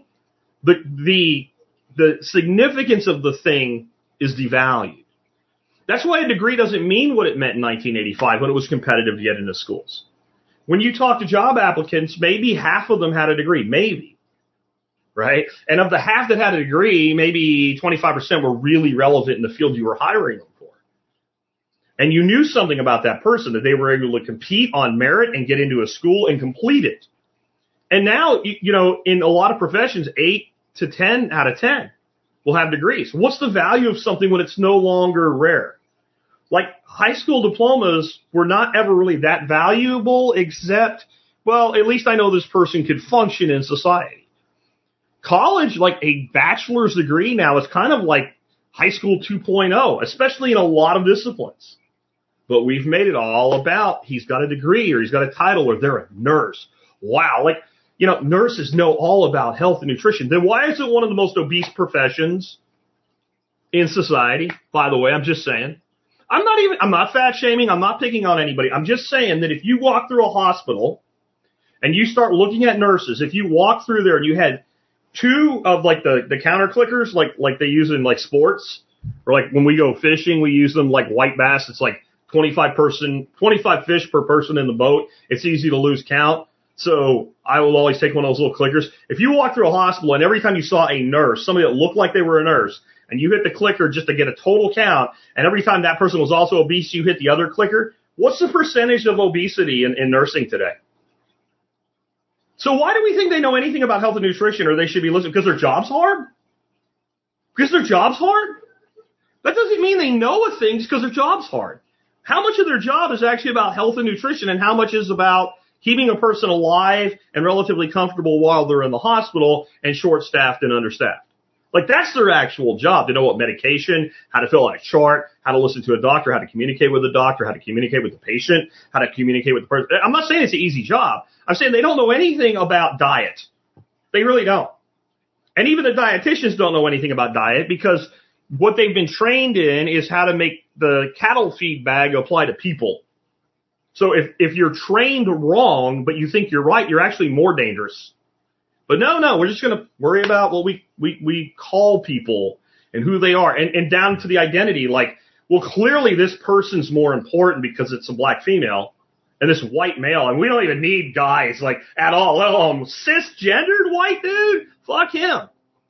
Speaker 2: the significance of the thing is devalued. That's why a degree doesn't mean what it meant in 1985 when it was competitive to get into schools. When you talk to job applicants, maybe half of them had a degree, maybe, right? And of the half that had a degree, maybe 25% were really relevant in the field you were hiring them for. And you knew something about that person, that they were able to compete on merit and get into a school and complete it. And now, in a lot of professions, 8 to 10 out of 10 will have degrees. What's the value of something when it's no longer rare? Like, high school diplomas were not ever really that valuable except, well, at least I know this person could function in society. College, like a bachelor's degree now, is kind of like high school 2.0, especially in a lot of disciplines. But we've made it all about he's got a degree or he's got a title or they're a nurse. Wow. Like, nurses know all about health and nutrition. Then why is it one of the most obese professions in society? By the way, I'm just saying. I'm not fat shaming. I'm not picking on anybody. I'm just saying that if you walk through a hospital and you start looking at nurses, if you walk through there and you had 2 of like the counter clickers, like they use in like sports, or like when we go fishing, we use them like white bass. It's like 25 fish per person in the boat. It's easy to lose count. So I will always take one of those little clickers. If you walk through a hospital and every time you saw a nurse, somebody that looked like they were a nurse, and you hit the clicker just to get a total count, and every time that person was also obese, you hit the other clicker, what's the percentage of obesity in nursing today? So why do we think they know anything about health and nutrition, or they should be listening? Because their job's hard? Because their job's hard? That doesn't mean they know a thing just because their job's hard. How much of their job is actually about health and nutrition, and how much is about keeping a person alive and relatively comfortable while they're in the hospital and short-staffed and understaffed? Like, that's their actual job, to know what medication, how to fill out a chart, how to listen to a doctor, how to communicate with a doctor, how to communicate with the patient, how to communicate with the person. I'm not saying it's an easy job. I'm saying they don't know anything about diet. They really don't. And even the dietitians don't know anything about diet, because what they've been trained in is how to make the cattle feed bag apply to people. So if you're trained wrong, but you think you're right, you're actually more dangerous. But no, we're just going to worry about what we call people and who they are, and down to the identity. Like, well, clearly this person's more important because it's a black female and this white male, and we don't even need guys like at all. Let alone cisgendered white dude. Fuck him.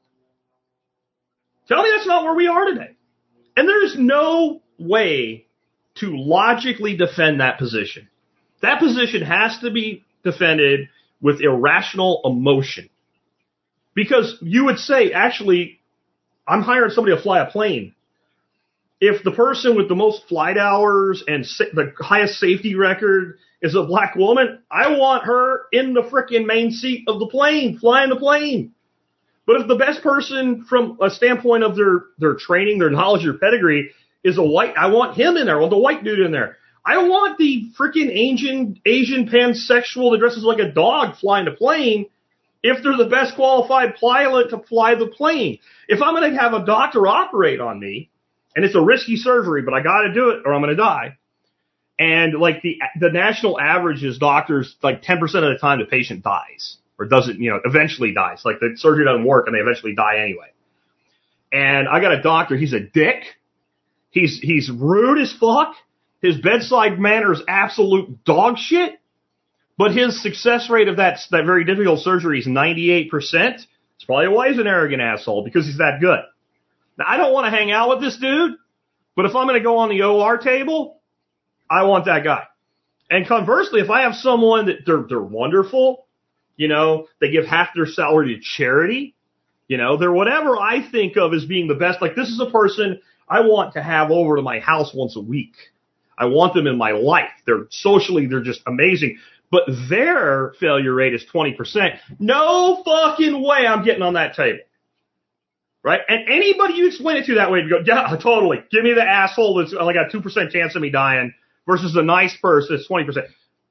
Speaker 2: Tell me that's not where we are today. And there's no way to logically defend that position. That position has to be defended with irrational emotion. Because you would say, actually, I'm hiring somebody to fly a plane. If the person with the most flight hours and the highest safety record is a black woman, I want her in the frickin' main seat of the plane, flying the plane. But if the best person from a standpoint of their training, their knowledge, their pedigree is a white, I want him in there. I want the white dude in there. I don't want the frickin' Asian pansexual that dresses like a dog flying the plane if they're the best qualified pilot to fly the plane. If I'm going to have a doctor operate on me, and it's a risky surgery, but I got to do it or I'm going to die. And like the national average is doctors, like 10% of the time the patient dies or doesn't, eventually dies. Like the surgery doesn't work and they eventually die anyway. And I got a doctor. He's a dick. He's rude as fuck. His bedside manner is absolute dog shit. But his success rate of that very difficult surgery is 98%. It's probably why he's an arrogant asshole, because he's that good. Now, I don't want to hang out with this dude, but if I'm going to go on the OR table, I want that guy. And conversely, if I have someone that they're wonderful, they give half their salary to charity, they're whatever I think of as being the best. Like, this is a person I want to have over to my house once a week. I want them in my life. They're just amazing. But their failure rate is 20%. No fucking way I'm getting on that table. Right? And anybody you explain it to that way, you go, yeah, totally. Give me the asshole that's like a 2% chance of me dying versus the nice person that's 20%.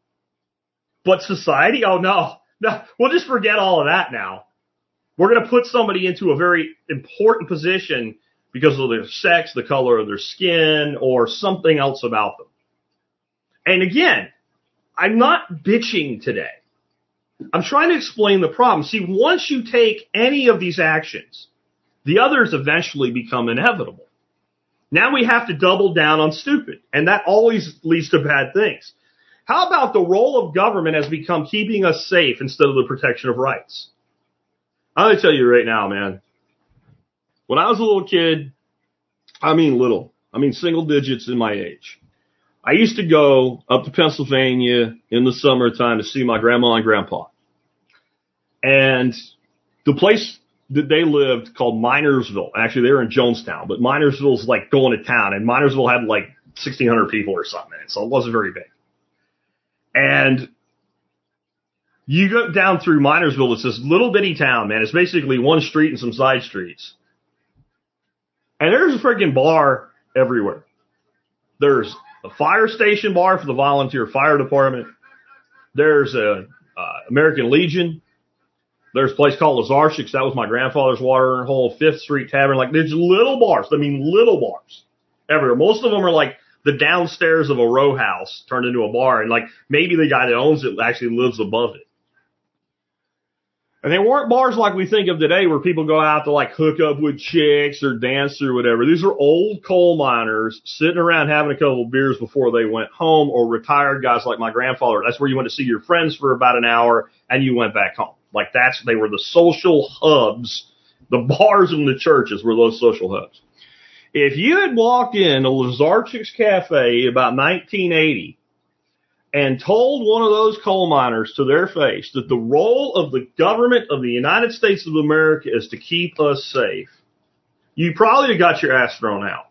Speaker 2: But society? Oh, no. We'll just forget all of that now. We're going to put somebody into a very important position because of their sex, the color of their skin, or something else about them. And again, I'm not bitching today. I'm trying to explain the problem. See, once you take any of these actions, the others eventually become inevitable. Now we have to double down on stupid, and that always leads to bad things. How about the role of government has become keeping us safe instead of the protection of rights? I'm going to tell you right now, man. When I was a little kid, I mean single digits in my age, I used to go up to Pennsylvania in the summertime to see my grandma and grandpa. And the place that they lived called Minersville. Actually, they were in Jonestown, but Minersville's like going to town, and Minersville had like 1,600 people or something in it, so it wasn't very big. And you go down through Minersville, it's this little bitty town, man. It's basically one street and some side streets. And there's a freaking bar everywhere. There's a fire station bar for the volunteer fire department. There's a American Legion. There's a place called Lazarchik's. That was my grandfather's watering hole. 5th Street Tavern. Like, there's little bars. I mean, little bars everywhere. Most of them are like the downstairs of a row house turned into a bar. And like, maybe the guy that owns it actually lives above it. And they weren't bars like we think of today where people go out to like hook up with chicks or dance or whatever. These are old coal miners sitting around having a couple of beers before they went home, or retired guys like my grandfather. That's where you went to see your friends for about an hour and you went back home. Like they were the social hubs. The bars and the churches were those social hubs. If you had walked in a Lazarchik's Cafe about 1980 and told one of those coal miners to their face that the role of the government of the United States of America is to keep us safe, you probably would have got your ass thrown out.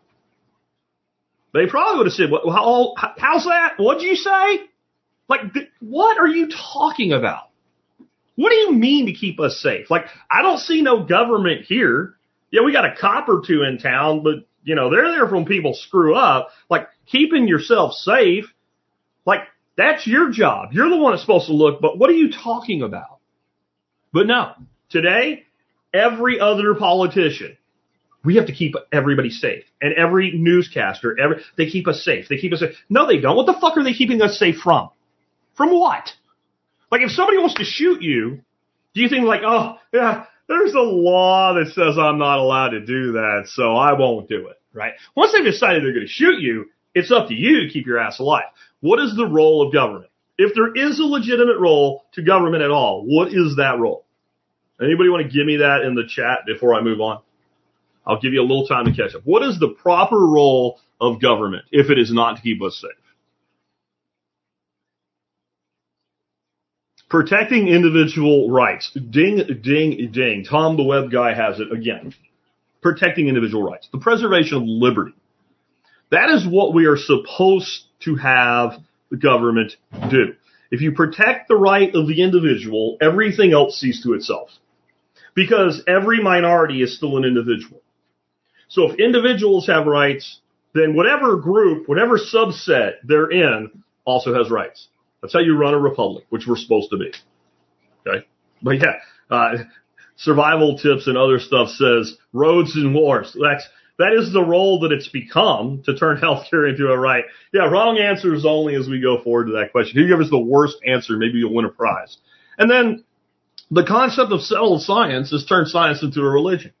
Speaker 2: They probably would have said, how's that? What'd you say? Like, what are you talking about? What do you mean to keep us safe? Like, I don't see no government here. Yeah, we got a cop or two in town, but, they're there when people screw up. Like, keeping yourself safe, like, that's your job. You're the one that's supposed to look, but what are you talking about? But no, today, every other politician, we have to keep everybody safe. And every newscaster, they keep us safe. They keep us safe. No, they don't. What the fuck are they keeping us safe from? From what? Like, if somebody wants to shoot you, do you think like, oh, yeah, there's a law that says I'm not allowed to do that, so I won't do it, right? Once they've decided they're going to shoot you, it's up to you to keep your ass alive. What is the role of government? If there is a legitimate role to government at all, what is that role? Anybody want to give me that in the chat before I move on? I'll give you a little time to catch up. What is the proper role of government if it is not to keep us safe? Protecting individual rights. Ding, ding, ding. Tom, the web guy, has it again. Protecting individual rights. The preservation of liberty. That is what we are supposed to have the government do. If you protect the right of the individual, everything else sees to itself. Because every minority is still an individual. So if individuals have rights, then whatever group, whatever subset they're in also has rights. That's how you run a republic, which we're supposed to be. Okay? But yeah, survival tips and other stuff says roads and wars. That is the role that it's become to turn healthcare into a right. Yeah, wrong answers only as we go forward to that question. If you give us the worst answer, maybe you'll win a prize. And then the concept of settled science has turned science into a religion.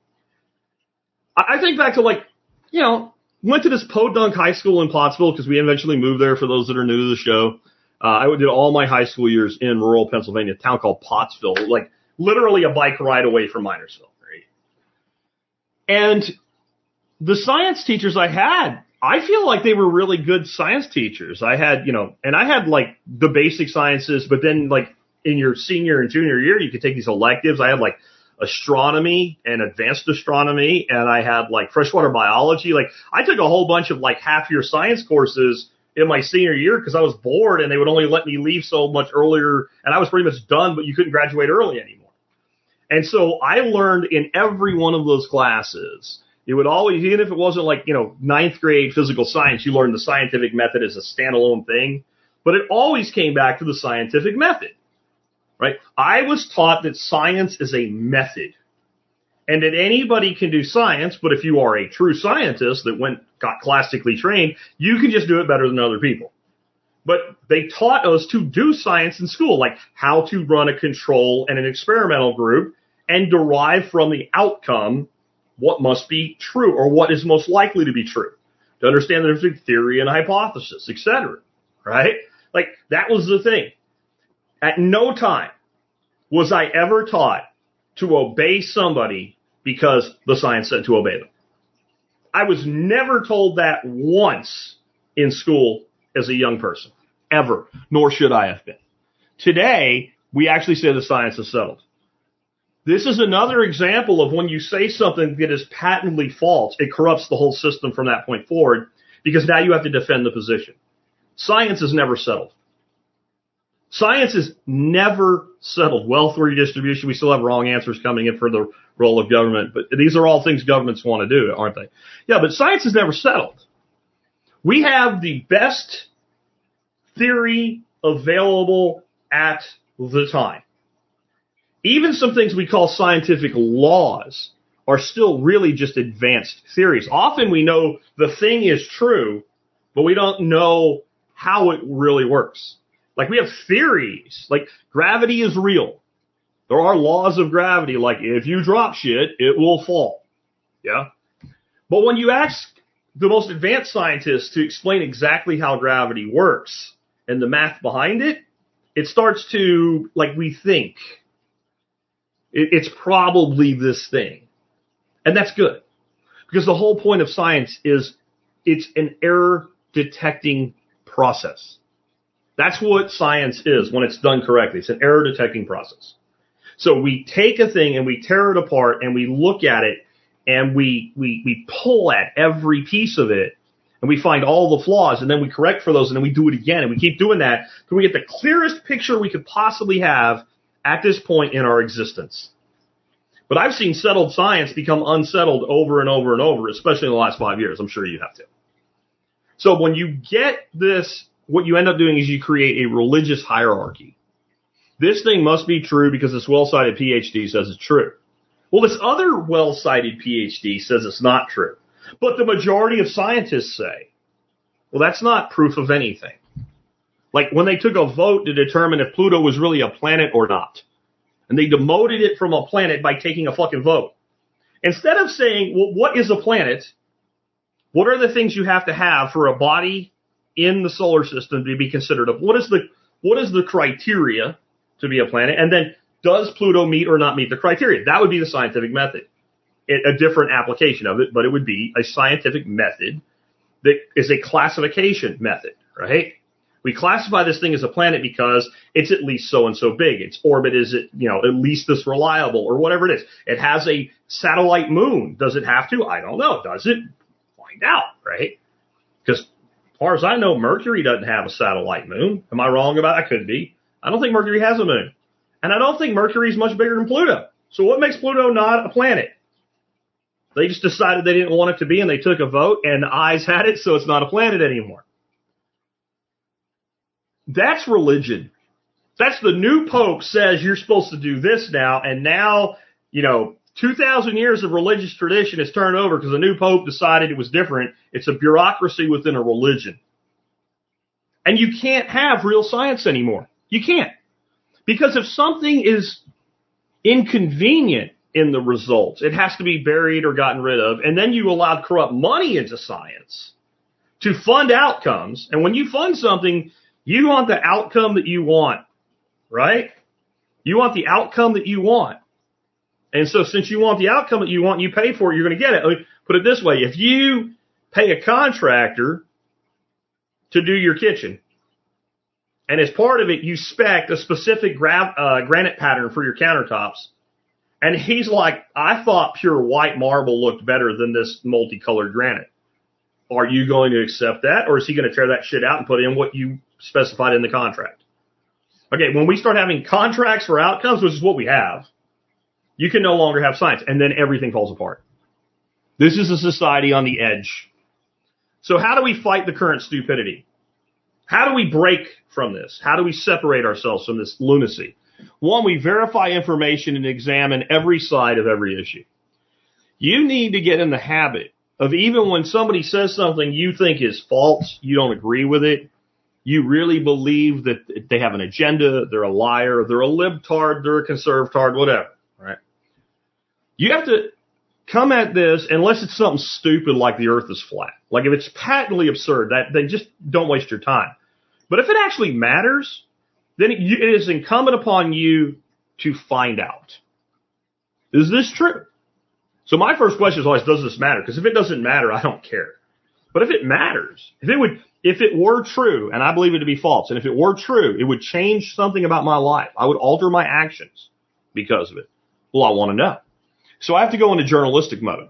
Speaker 2: I think back to went to this podunk high school in Pottsville because we eventually moved there for those that are new to the show. I did all my high school years in rural Pennsylvania, a town called Pottsville, like literally a bike ride away from Minersville. Right? And the science teachers I had, I feel like they were really good science teachers. I had, and I had like the basic sciences, but then like in your senior and junior year, you could take these electives. I had like astronomy and advanced astronomy, and I had like freshwater biology. Like I took a whole bunch of like half-year science courses in my senior year because I was bored and they would only let me leave so much earlier, and I was pretty much done, but you couldn't graduate early anymore. And so I learned in every one of those classes. It would always, even if it wasn't like, ninth grade physical science, you learned the scientific method as a standalone thing, but it always came back to the scientific method, right? I was taught that science is a method and that anybody can do science, but if you are a true scientist that got classically trained, you can just do it better than other people. But they taught us to do science in school, like how to run a control and an experimental group and derive from the outcome what must be true or what is most likely to be true. To understand there's a theory and a hypothesis, etc. Right? Like that was the thing. At no time was I ever taught to obey somebody because the science said to obey them. I was never told that once in school as a young person, ever, nor should I have been. Today, we actually say the science is settled. This is another example of when you say something that is patently false, it corrupts the whole system from that point forward because now you have to defend the position. Science is never settled. Science is never settled. Wealth redistribution, we still have wrong answers coming in for the role of government, but these are all things governments want to do, aren't they? Yeah, but science is never settled. We have the best theory available at the time. Even some things we call scientific laws are still really just advanced theories. Often we know the thing is true, but we don't know how it really works. Like we have theories, like gravity is real. There are laws of gravity, like if you drop shit, it will fall. Yeah? But when you ask the most advanced scientists to explain exactly how gravity works and the math behind it, it starts to, like we think, it's probably this thing. And that's good. Because the whole point of science is it's an error detecting process. That's what science is when it's done correctly. It's an error detecting process. So we take a thing and we tear it apart and we look at it and we pull at every piece of it and we find all the flaws and then we correct for those and then we do it again and we keep doing that till we get the clearest picture we could possibly have at this point in our existence. But I've seen settled science become unsettled over and over and over, especially in the last 5 years. I'm sure you have to. So when you get this, what you end up doing is you create a religious hierarchy. This thing must be true because this well-cited PhD says it's true. Well, this other well-cited PhD says it's not true. But the majority of scientists say, well, that's not proof of anything. Like when they took a vote to determine if Pluto was really a planet or not. And they demoted it from a planet by taking a fucking vote. Instead of saying, well, what is a planet? What are the things you have to have for a body in the solar system to be considered a, what is the criteria to be a planet? And then does Pluto meet or not meet the criteria? That would be the scientific method. A different application of it, but it would be a scientific method that is a classification method, right? We classify this thing as a planet because it's at least so and so big. Its orbit is at least this reliable or whatever it is. It has a satellite moon. Does it have to? I don't know. Does it? Find out, right? Because as far as I know, Mercury doesn't have a satellite moon. Am I wrong about that? I could be. I don't think Mercury has a moon. And I don't think Mercury is much bigger than Pluto. So what makes Pluto not a planet? They just decided they didn't want it to be, and they took a vote, and the ayes had it, so it's not a planet anymore. That's religion. That's the new Pope says you're supposed to do this now, and now, 2,000 years of religious tradition has turned over because the new Pope decided it was different. It's a bureaucracy within a religion. And you can't have real science anymore. You can't. Because if something is inconvenient in the results, it has to be buried or gotten rid of, and then you allow corrupt money into science to fund outcomes. And when you fund something, you want the outcome that you want, right? You want the outcome that you want. And so since you want the outcome that you want, you pay for it, you're going to get it. Let me put it this way. If you pay a contractor to do your kitchen, and as part of it, you spec a specific granite pattern for your countertops, and he's like, I thought pure white marble looked better than this multicolored granite. Are you going to accept that, or is he going to tear that shit out and put in what you specified in the contract? Okay, when we start having contracts for outcomes, which is what we have, you can no longer have science, and then everything falls apart. This is a society on the edge. So how do we fight the current stupidity? How do we break from this? How do we separate ourselves from this lunacy? One, we verify information and examine every side of every issue. You need to get in the habit of, even when somebody says something you think is false, you don't agree with it, you really believe that they have an agenda, they're a liar, they're a libtard, they're a conservatard, whatever, right? You have to come at this, unless it's something stupid like the earth is flat. Like if it's patently absurd, then just don't waste your time. But if it actually matters, then it is incumbent upon you to find out. Is this true? So my first question is always, does this matter? Because if it doesn't matter, I don't care. But if it matters, if it were true, and I believe it to be false, and if it were true, it would change something about my life. I would alter my actions because of it. Well, I want to know. So I have to go into journalistic mode.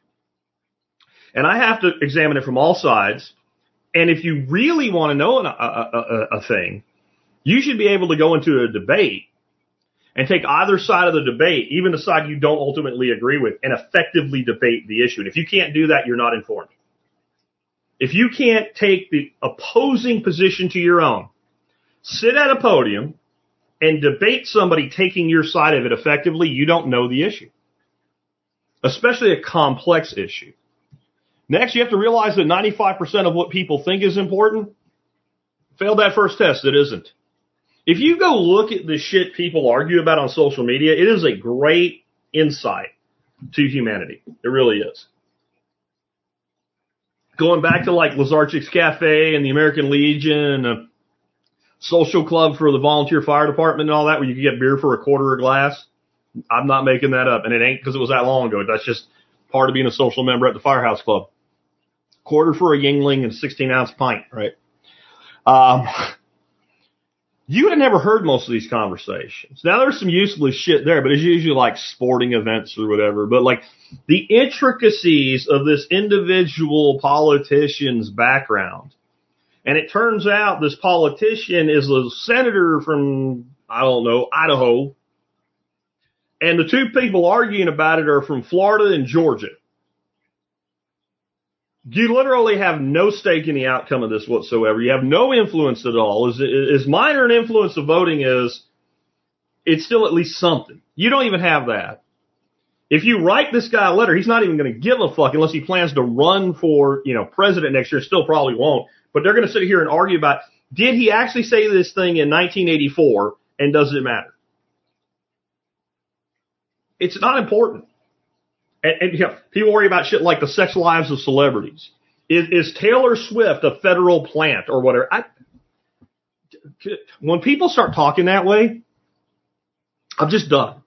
Speaker 2: And I have to examine it from all sides. And if you really want to know a thing, you should be able to go into a debate and take either side of the debate, even the side you don't ultimately agree with, and effectively debate the issue. And if you can't do that, you're not informed. If you can't take the opposing position to your own, sit at a podium and debate somebody taking your side of it effectively, you don't know the issue, especially a complex issue. Next, you have to realize that 95% of what people think is important failed that first test. It isn't. If you go look at the shit people argue about on social media, it is a great insight to humanity. It really is. Going back to like Lazarchik's Cafe and the American Legion, a social club for the volunteer fire department and all that, where you can get beer for $0.25 a glass. I'm not making that up, and it ain't because it was that long ago. That's just part of being a social member at the Firehouse Club. Quarter for a Yingling and 16-ounce pint, right? You had never heard most of these conversations. Now, there's some useless shit there, but it's usually like sporting events or whatever. But like the intricacies of this individual politician's background. And it turns out this politician is a senator from, I don't know, Idaho. And the two people arguing about it are from Florida and Georgia. You literally have no stake in the outcome of this whatsoever. You have no influence at all. As minor an influence of voting is, it's still at least something. You don't even have that. If you write this guy a letter, he's not even going to give a fuck unless he plans to run for, president next year. Still probably won't. But they're going to sit here and argue about, did he actually say this thing in 1984, and does it matter? It's not important. And people worry about shit like the sex lives of celebrities. Is Taylor Swift a federal plant or whatever? When people start talking that way, I'm just done.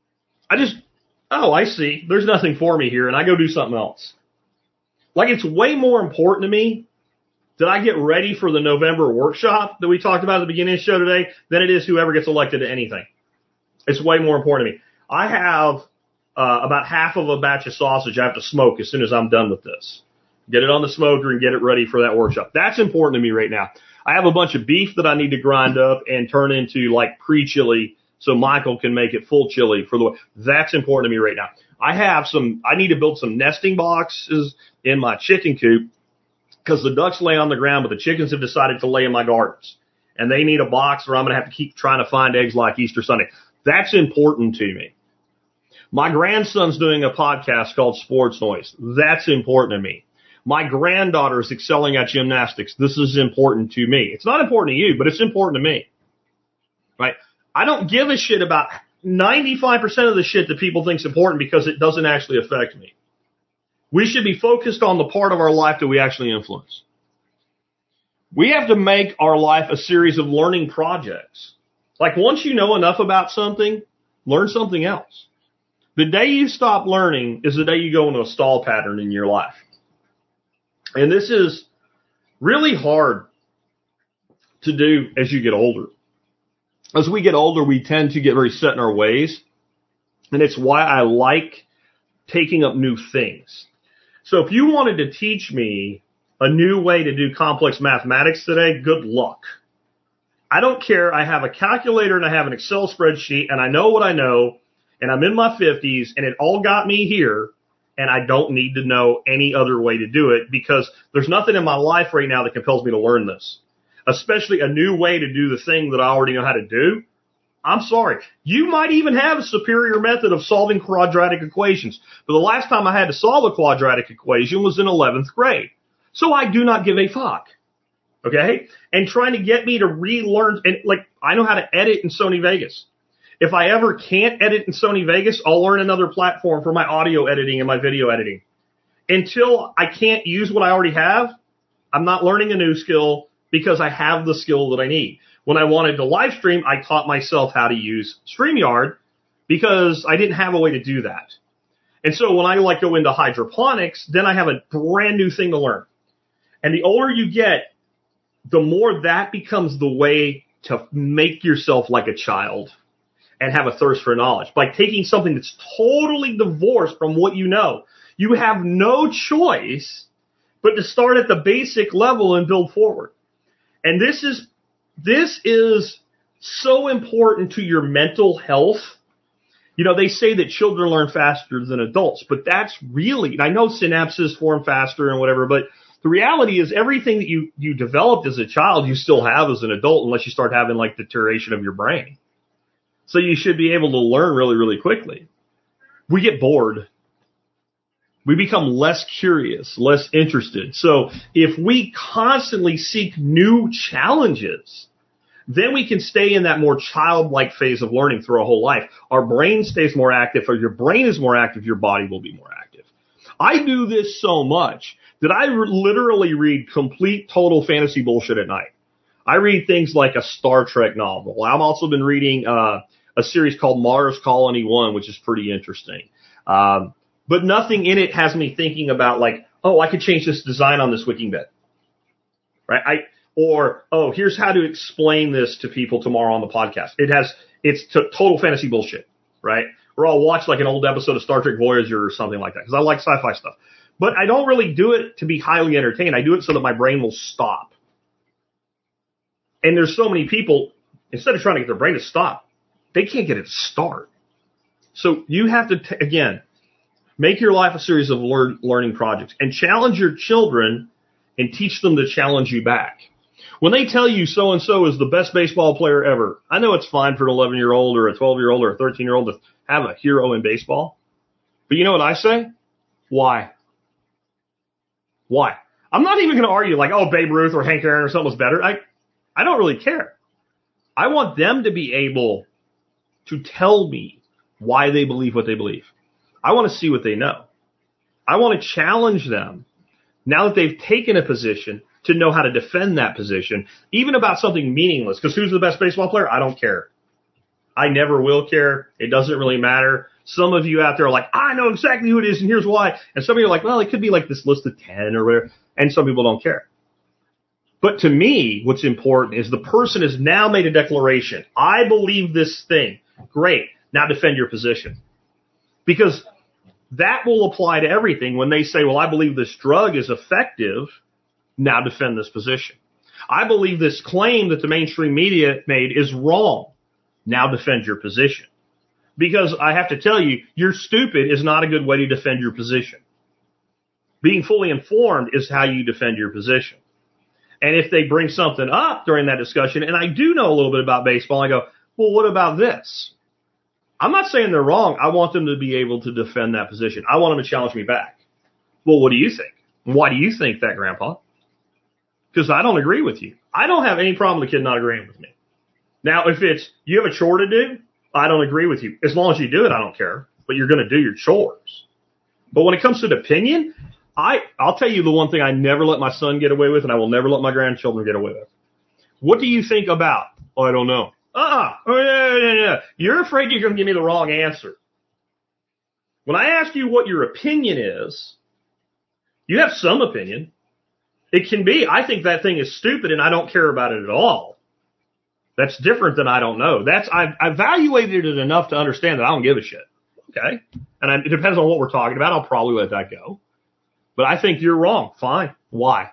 Speaker 2: I see. There's nothing for me here, and I go do something else. Like, it's way more important to me did I get ready for the November workshop that we talked about at the beginning of the show today than it is whoever gets elected to anything. It's way more important to me. I have about half of a batch of sausage I have to smoke as soon as I'm done with this. Get it on the smoker and get it ready for that workshop. That's important to me right now. I have a bunch of beef that I need to grind up and turn into like pre-chili so Michael can make it full chili for the. That's important to me right now. I need to build some nesting boxes in my chicken coop because the ducks lay on the ground, but the chickens have decided to lay in my gardens. And they need a box or I'm going to have to keep trying to find eggs like Easter Sunday. That's important to me. My grandson's doing a podcast called Sports Noise. That's important to me. My granddaughter is excelling at gymnastics. This is important to me. It's not important to you, but it's important to me. Right? I don't give a shit about 95% of the shit that people think is important because it doesn't actually affect me. We should be focused on the part of our life that we actually influence. We have to make our life a series of learning projects. Like once you know enough about something, learn something else. The day you stop learning is the day you go into a stall pattern in your life. And this is really hard to do as you get older. As we get older, we tend to get very set in our ways. And it's why I like taking up new things. So if you wanted to teach me a new way to do complex mathematics today, good luck. I don't care. I have a calculator and I have an Excel spreadsheet and I know what I know and I'm in my 50s and it all got me here and I don't need to know any other way to do it because there's nothing in my life right now that compels me to learn this, especially a new way to do the thing that I already know how to do. I'm sorry. You might even have a superior method of solving quadratic equations, but the last time I had to solve a quadratic equation was in 11th grade. So I do not give a fuck. Okay? And trying to get me to relearn, and like, I know how to edit in Sony Vegas. If I ever can't edit in Sony Vegas, I'll learn another platform for my audio editing and my video editing. Until I can't use what I already have, I'm not learning a new skill because I have the skill that I need. When I wanted to live stream, I taught myself how to use StreamYard because I didn't have a way to do that. And so when I like go into hydroponics, then I have a brand new thing to learn. And the older you get, the more that becomes the way to make yourself like a child and have a thirst for knowledge. By taking something that's totally divorced from what you know, you have no choice but to start at the basic level and build forward. And this is so important to your mental health. You know, they say that children learn faster than adults, but that's really, and I know synapses form faster and whatever, but the reality is everything that you developed as a child, you still have as an adult unless you start having like deterioration of your brain. So you should be able to learn really, really quickly. We get bored. We become less curious, less interested. So if we constantly seek new challenges, then we can stay in that more childlike phase of learning through our whole life. Our brain stays more active. Or your brain is more active, your body will be more active. I do this so much that I literally read complete, total fantasy bullshit at night. I read things like a Star Trek novel. I've also been reading a series called Mars Colony 1, which is pretty interesting. But nothing in it has me thinking about like, oh, I could change this design on this wicking bed. Right? Here's how to explain this to people tomorrow on the podcast. It's total fantasy bullshit, right? Or I'll watch like an old episode of Star Trek Voyager or something like that because I like sci-fi stuff. But I don't really do it to be highly entertained. I do it so that my brain will stop. And there's so many people, instead of trying to get their brain to stop, they can't get it to start. So you have to, again, make your life a series of learning projects and challenge your children and teach them to challenge you back. When they tell you so-and-so is the best baseball player ever, I know it's fine for an 11-year-old or a 12-year-old or a 13-year-old to have a hero in baseball. But you know what I say? Why? Why? I'm not even going to argue like, oh, Babe Ruth or Hank Aaron or something was better. I don't really care. I want them to be able to tell me why they believe what they believe. I want to see what they know. I want to challenge them now that they've taken a position to know how to defend that position, even about something meaningless. Because who's the best baseball player? I don't care. I never will care. It doesn't really matter. Some of you out there are like, I know exactly who it is and here's why. And some of you are like, well, it could be like this list of 10 or whatever. And some people don't care. But to me, what's important is the person has now made a declaration. I believe this thing. Great. Now defend your position. Because that will apply to everything. When they say, well, I believe this drug is effective, now defend this position. I believe this claim that the mainstream media made is wrong. Now defend your position. Because I have to tell you, you're stupid is not a good way to defend your position. Being fully informed is how you defend your position. And if they bring something up during that discussion, and I do know a little bit about baseball, I go, well, what about this? I'm not saying they're wrong. I want them to be able to defend that position. I want them to challenge me back. Well, what do you think? Why do you think that, Grandpa? Because I don't agree with you. I don't have any problem with the kid not agreeing with me. Now, if it's, you have a chore to do, I don't agree with you. As long as you do it, I don't care. But you're going to do your chores. But when it comes to the opinion, I'll tell you the one thing I never let my son get away with, and I will never let my grandchildren get away with. What do you think about? Oh, I don't know. Oh, yeah. You're afraid you're going to give me the wrong answer. When I ask you what your opinion is, you have some opinion. It can be, I think that thing is stupid and I don't care about it at all. That's different than I don't know. I've evaluated it enough to understand that I don't give a shit. Okay? And it depends on what we're talking about. I'll probably let that go. But I think you're wrong. Fine. Why?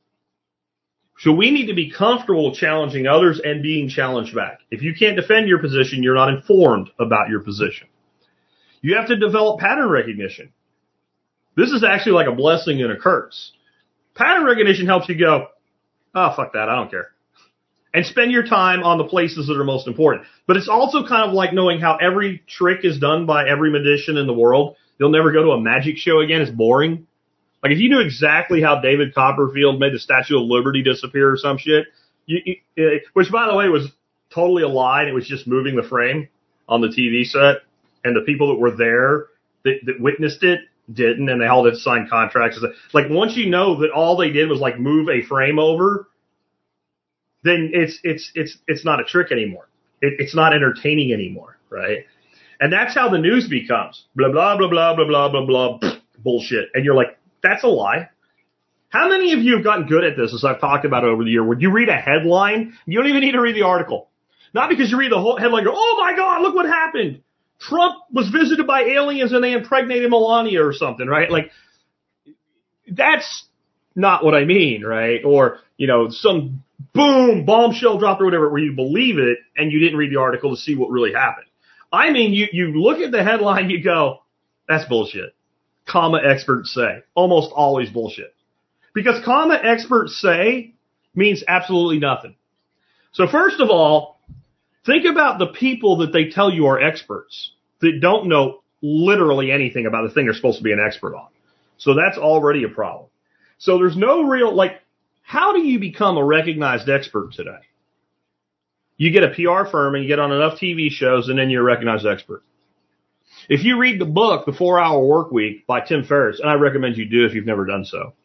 Speaker 2: So we need to be comfortable challenging others and being challenged back. If you can't defend your position, you're not informed about your position. You have to develop pattern recognition. This is actually like a blessing and a curse. Pattern recognition helps you go, oh, fuck that, I don't care. And spend your time on the places that are most important. But it's also kind of like knowing how every trick is done by every magician in the world. You'll never go to a magic show again. It's boring. Like if you knew exactly how David Copperfield made the Statue of Liberty disappear or some shit, which by the way was totally a lie, and it was just moving the frame on the TV set, and the people that were there that witnessed it didn't, and they all had signed contracts. Like once you know that all they did was like move a frame over, then it's not a trick anymore. It's not entertaining anymore, right? And that's how the news becomes. Blah, blah, blah, blah, blah, blah, blah, blah, bullshit. And you're like, that's a lie. How many of you have gotten good at this, as I've talked about over the year, where you read a headline, you don't even need to read the article. Not because you read the whole headline and go, oh my God, look what happened. Trump was visited by aliens and they impregnated Melania or something, right? Like, that's not what I mean, right? Or, some boom, bombshell dropped or whatever, where you believe it and you didn't read the article to see what really happened. I mean, you look at the headline, you go, that's bullshit. Comma experts say. Almost always bullshit. Because comma experts say means absolutely nothing. So first of all, think about the people that they tell you are experts that don't know literally anything about the thing they're supposed to be an expert on. So that's already a problem. So there's no real, how do you become a recognized expert today? You get a PR firm and you get on enough TV shows and then you're a recognized expert. If you read the book, The 4-Hour Workweek by Tim Ferriss, and I recommend you do if you've never done so,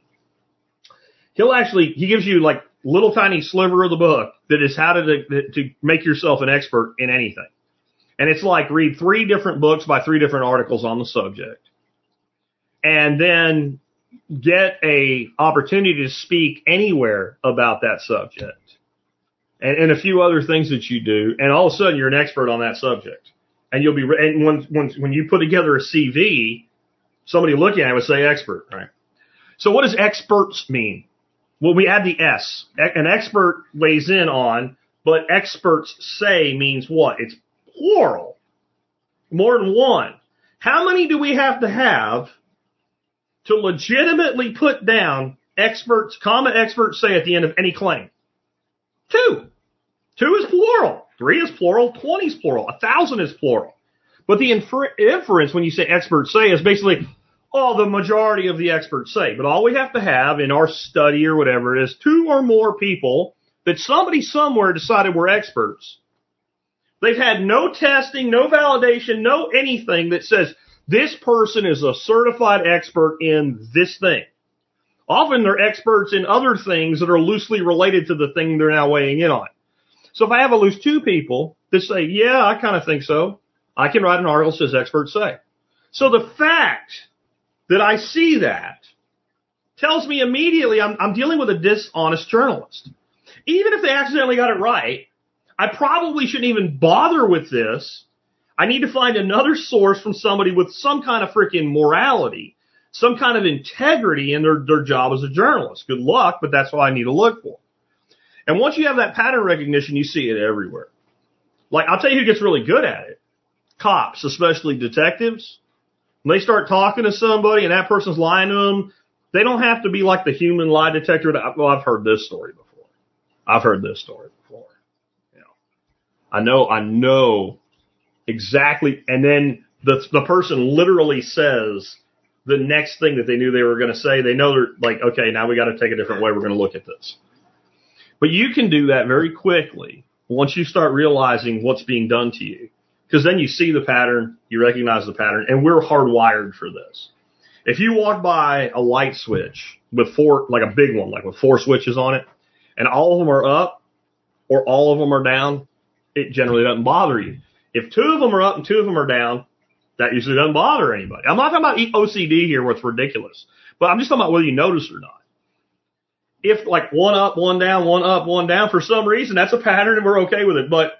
Speaker 2: he gives you little tiny sliver of the book that is how to make yourself an expert in anything. And it's like read 3 different books by 3 different articles on the subject. And then get a opportunity to speak anywhere about that subject. And a few other things that you do. And all of a sudden you're an expert on that subject. And you'll be, and when you put together a CV, somebody looking at it would say expert, right? So what does experts mean? Well, we add the S. An expert weighs in on, but experts say means what? It's plural. More than one. How many do we have to legitimately put down experts, comma experts say at the end of any claim? 2. 2 is plural. 3 is plural. 20 is plural. 1,000 is plural. But the inference when you say experts say is basically, the majority of the experts say. But all we have to have in our study or whatever is 2 or more people that somebody somewhere decided were experts. They've had no testing, no validation, no anything that says this person is a certified expert in this thing. Often they're experts in other things that are loosely related to the thing they're now weighing in on. So if I have at least 2 people that say, yeah, I kind of think so, I can write an article that says experts say. So the fact that I see that tells me immediately I'm dealing with a dishonest journalist. Even if they accidentally got it right, I probably shouldn't even bother with this. I need to find another source from somebody with some kind of freaking morality, some kind of integrity in their job as a journalist. Good luck, but that's what I need to look for. And once you have that pattern recognition, you see it everywhere. Like, I'll tell you who gets really good at it. Cops, especially detectives. When they start talking to somebody and that person's lying to them, they don't have to be like the human lie detector. Well, I've heard this story before. You know, I know exactly. And then the person literally says the next thing that they knew they were going to say. They know they're like, okay, now we got to take a different way. We're going to look at this. But you can do that very quickly once you start realizing what's being done to you. Because then you see the pattern, you recognize the pattern, and we're hardwired for this. If you walk by a light switch with four, like a big one, like with 4 switches on it, and all of them are up or all of them are down, it generally doesn't bother you. If 2 of them are up and 2 of them are down, that usually doesn't bother anybody. I'm not talking about OCD here where it's ridiculous, but I'm just talking about whether you notice or not. If like 1 up, 1 down, 1 up, 1 down, for some reason, that's a pattern and we're okay with it. But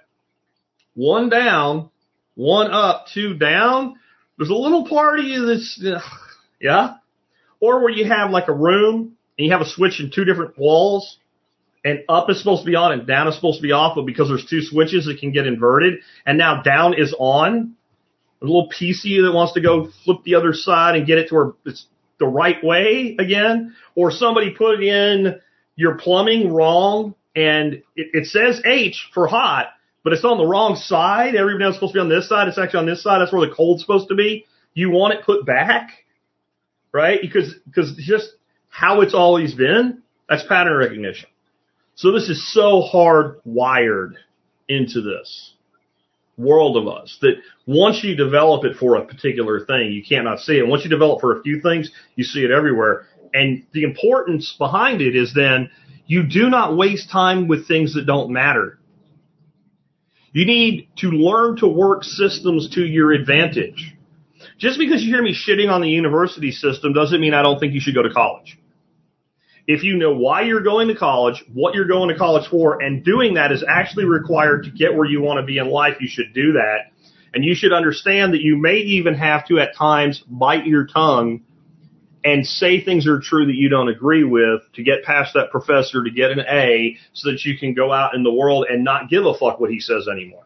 Speaker 2: 1 down, 1 up, 2 down, there's a little part of you that's, yeah. Or where you have like a room and you have a switch in 2 different walls and up is supposed to be on and down is supposed to be off, but because there's 2 switches, it can get inverted. And now down is on. There's a little piece of you that wants to go flip the other side and get it to where it's the right way again. Or somebody put in your plumbing wrong and it says H for hot, but it's on the wrong side. Everybody else is supposed to be on this side. It's actually on this side. That's where the cold's supposed to be. You want it put back, right? Because just how it's always been, that's pattern recognition. So this is so hardwired into this world of us that once you develop it for a particular thing, you can't not see it. Once you develop for a few things, you see it everywhere. And the importance behind it is then you do not waste time with things that don't matter. You need to learn to work systems to your advantage. Just because you hear me shitting on the university system doesn't mean I don't think you should go to college. If you know why you're going to college, what you're going to college for, and doing that is actually required to get where you want to be in life, you should do that. And you should understand that you may even have to at times bite your tongue and say things are true that you don't agree with to get past that professor, to get an A, so that you can go out in the world and not give a fuck what he says anymore.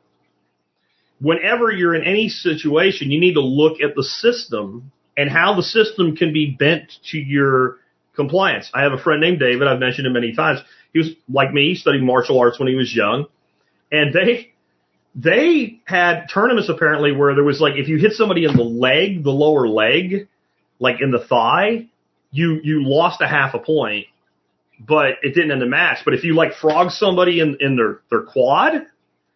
Speaker 2: Whenever you're in any situation, you need to look at the system and how the system can be bent to your compliance. I have a friend named David. I've mentioned him many times. He was like me. He studied martial arts when he was young. And they had tournaments apparently where there was like, if you hit somebody in the leg, the lower leg, like in the thigh, you lost a half a point, but it didn't end the match. But if you like frog somebody in their quad,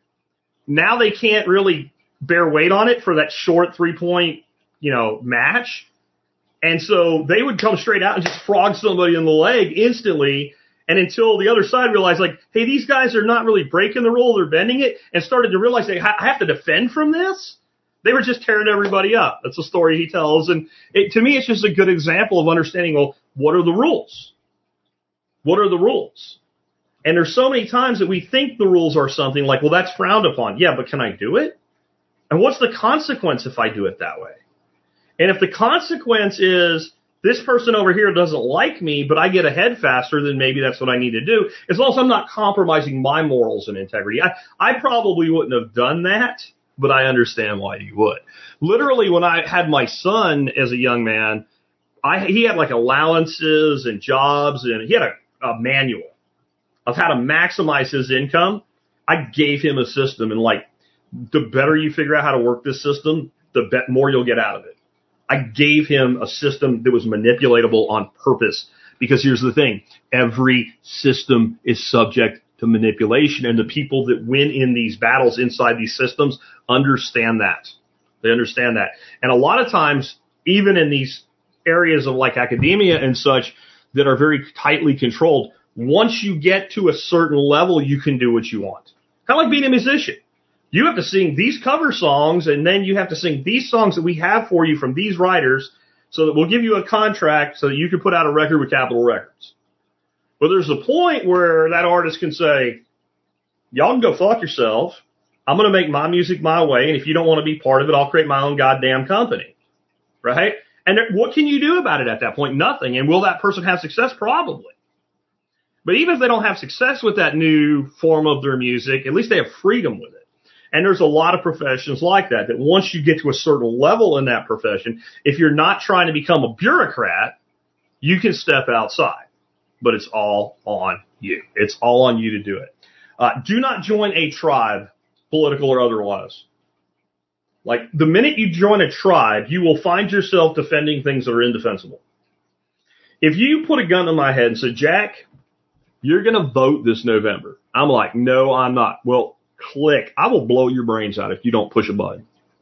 Speaker 2: now they can't really bear weight on it for that short 3-point, match. And so they would come straight out and just frog somebody in the leg instantly. And until the other side realized, like, hey, these guys are not really breaking the rule, they're bending it, and started to realize I have to defend from this. They were just tearing everybody up. That's the story he tells. And to me, it's just a good example of understanding, well, what are the rules? What are the rules? And there's so many times that we think the rules are something like, well, that's frowned upon. Yeah, but can I do it? And what's the consequence if I do it that way? And if the consequence is this person over here doesn't like me, but I get ahead faster, then maybe that's what I need to do. As long as I'm not compromising my morals and integrity. I probably wouldn't have done that, but I understand why you would. Literally, when I had my son as a young man, he had like allowances and jobs, and he had a manual of how to maximize his income. I gave him a system, and like the better you figure out how to work this system, the more you'll get out of it. I gave him a system that was manipulatable on purpose, because here's the thing. Every system is subject to manipulation, and the people that win in these battles inside these systems understand that. They understand that. And a lot of times, even in these areas of like academia and such that are very tightly controlled, once you get to a certain level, you can do what you want. Kind of like being a musician. You have to sing these cover songs, and then you have to sing these songs that we have for you from these writers, so that we'll give you a contract so that you can put out a record with Capitol Records. But there's a point where that artist can say, y'all can go fuck yourself. I'm going to make my music my way, and if you don't want to be part of it, I'll create my own goddamn company. Right? And what can you do about it at that point? Nothing. And will that person have success? Probably. But even if they don't have success with that new form of their music, at least they have freedom with it. And there's a lot of professions like that once you get to a certain level in that profession, if you're not trying to become a bureaucrat, you can step outside. But it's all on you. It's all on you to do it. Do not join a tribe, political or otherwise. Like, the minute you join a tribe, you will find yourself defending things that are indefensible. If you put a gun to my head and said, Jack, you're going to vote this November. I'm like, no, I'm not. Well, click. I will blow your brains out if you don't push a button.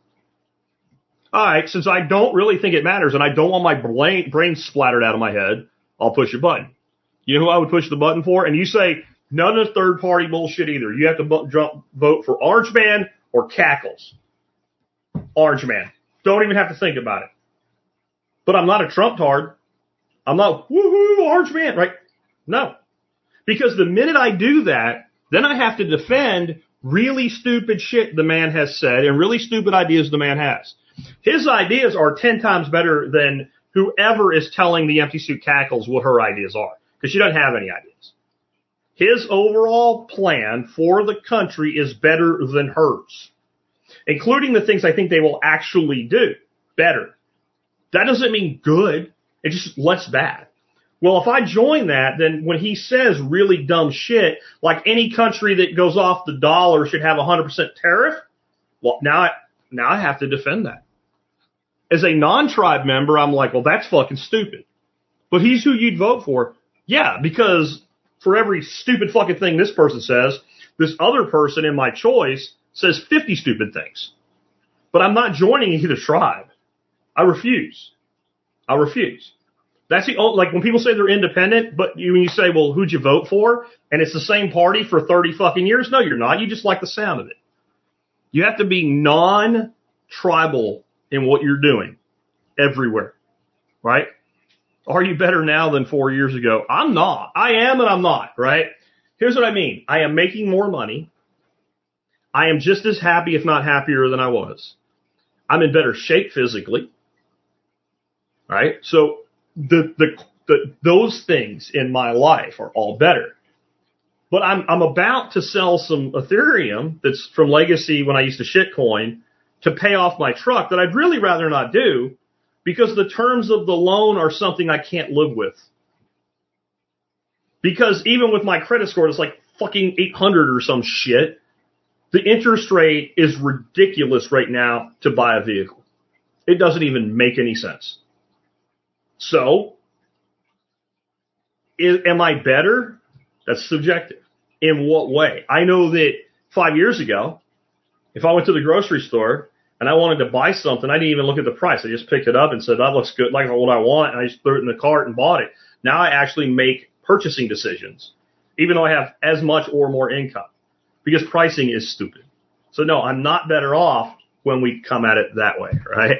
Speaker 2: All right, since I don't really think it matters and I don't want my brain splattered out of my head, I'll push a button. You know who I would push the button for? And you say, none of the third-party bullshit either. You have to vote for Orange Man or Cackles. Orange Man. Don't even have to think about it. But I'm not a Trump tard. I'm not, woohoo, Orange Man, right? No. Because the minute I do that, then I have to defend really stupid shit the man has said and really stupid ideas the man has. His ideas are 10 times better than whoever is telling the empty suit Cackles what her ideas are. Because she doesn't have any ideas. His overall plan for the country is better than hers, including the things I think they will actually do better. That doesn't mean good. It just less bad. Well, if I join that, then when he says really dumb shit, like any country that goes off the dollar should have 100% tariff, well, now I have to defend that. As a non-tribe member, I'm like, well, that's fucking stupid. But he's who you'd vote for. Yeah, because for every stupid fucking thing this person says, this other person in my choice says 50 stupid things. But I'm not joining either tribe. I refuse. That's the like when people say they're independent, but when you say, well, who'd you vote for? And it's the same party for 30 fucking years. No, you're not. You just like the sound of it. You have to be non-tribal in what you're doing everywhere. Right? Are you better now than 4 years ago? I'm not. I am and I'm not, right? Here's what I mean. I am making more money. I am just as happy, if not happier, than I was. I'm in better shape physically. Right? So those things in my life are all better. But I'm about to sell some Ethereum that's from Legacy when I used to shitcoin to pay off my truck that I'd really rather not do, because the terms of the loan are something I can't live with. Because even with my credit score, it's like fucking 800 or some shit. The interest rate is ridiculous right now to buy a vehicle. It doesn't even make any sense. So, am I better? That's subjective. In what way? I know that 5 years ago, if I went to the grocery store and I wanted to buy something, I didn't even look at the price. I just picked it up and said, that looks good, like what I want, and I just threw it in the cart and bought it. Now I actually make purchasing decisions, even though I have as much or more income, because pricing is stupid. So no, I'm not better off when we come at it that way, right?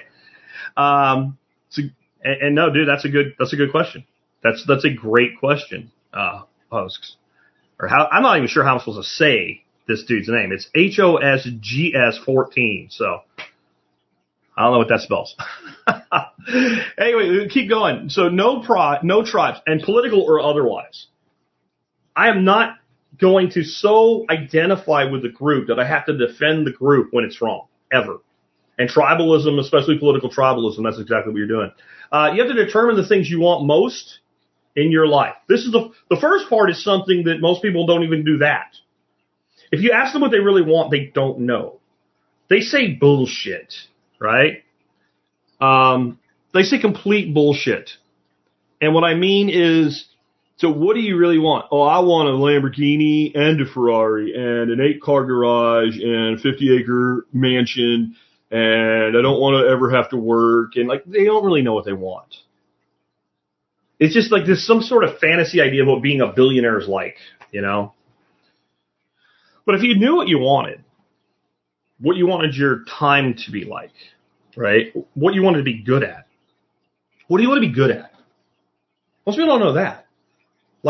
Speaker 2: And no, dude, that's a good question. That's a great question. I'm not even sure how I'm supposed to say this dude's name. It's HOSGS14. So I don't know what that spells. Anyway, keep going. So no tribes, and political or otherwise. I am not going to so identify with the group that I have to defend the group when it's wrong, ever. And tribalism, especially political tribalism, that's exactly what you're doing. You have to determine the things you want most in your life. This is the first part is something that most people don't even do that. If you ask them what they really want, they don't know. They say bullshit, right? They say complete bullshit. And what I mean is, so what do you really want? Oh, I want a Lamborghini and a Ferrari and an 8-car garage and a 50-acre mansion, and I don't want to ever have to work. And like, they don't really know what they want. It's just like there's some sort of fantasy idea of what being a billionaire is like, you know? But if you knew what you wanted your time to be like, right? What you wanted to be good at. What do you want to be good at? Most people don't know that. Like,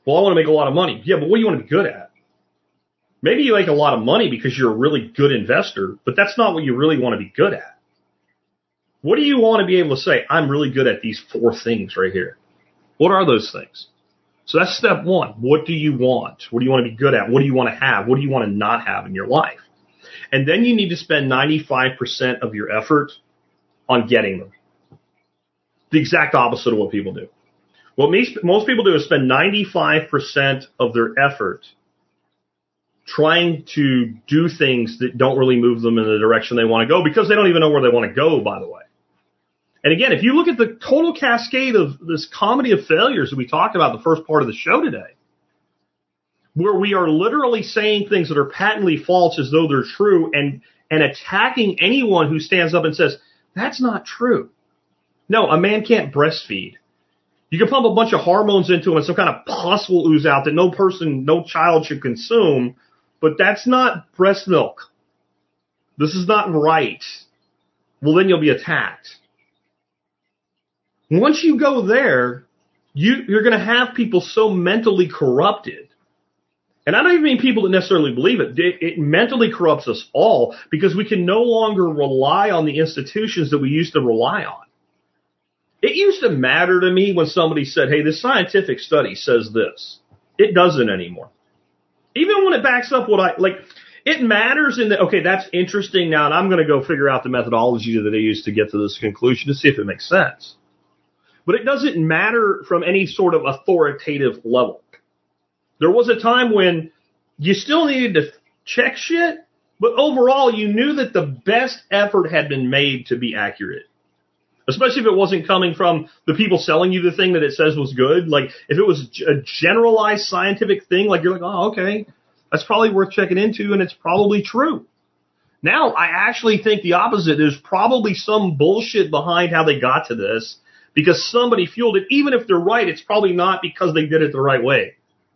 Speaker 2: Well, I want to make a lot of money. Yeah, but what do you want to be good at? Maybe you make a lot of money because you're a really good investor, but that's not what you really want to be good at. What do you want to be able to say? I'm really good at these 4 things right here. What are those things? So that's step 1. What do you want? What do you want to be good at? What do you want to have? What do you want to not have in your life? And then you need to spend 95% of your effort on getting them. The exact opposite of what people do. What most people do is spend 95% of their effort trying to do things that don't really move them in the direction they want to go because they don't even know where they want to go, by the way. And again, if you look at the total cascade of this comedy of failures that we talked about the first part of the show today, where we are literally saying things that are patently false as though they're true and attacking anyone who stands up and says, that's not true. No, a man can't breastfeed. You can pump a bunch of hormones into him and some kind of pus will ooze out that no child should consume, but that's not breast milk. This is not right. Well, then you'll be attacked. Once you go there, you're going to have people so mentally corrupted. And I don't even mean people that necessarily believe it. It mentally corrupts us all because we can no longer rely on the institutions that we used to rely on. It used to matter to me when somebody said, hey, this scientific study says this. It doesn't anymore. Even when it backs up it matters in that, okay, that's interesting now, and I'm going to go figure out the methodology that they used to get to this conclusion to see if it makes sense. But it doesn't matter from any sort of authoritative level. There was a time when you still needed to check shit, but overall you knew that the best effort had been made to be accurate. Especially if it wasn't coming from the people selling you the thing that it says was good. Like, if it was a generalized scientific thing, like you're like, oh, okay, that's probably worth checking into, and it's probably true. Now, I actually think the opposite. There's probably some bullshit behind how they got to this, because somebody fueled it. Even if they're right, it's probably not because they did it the right way.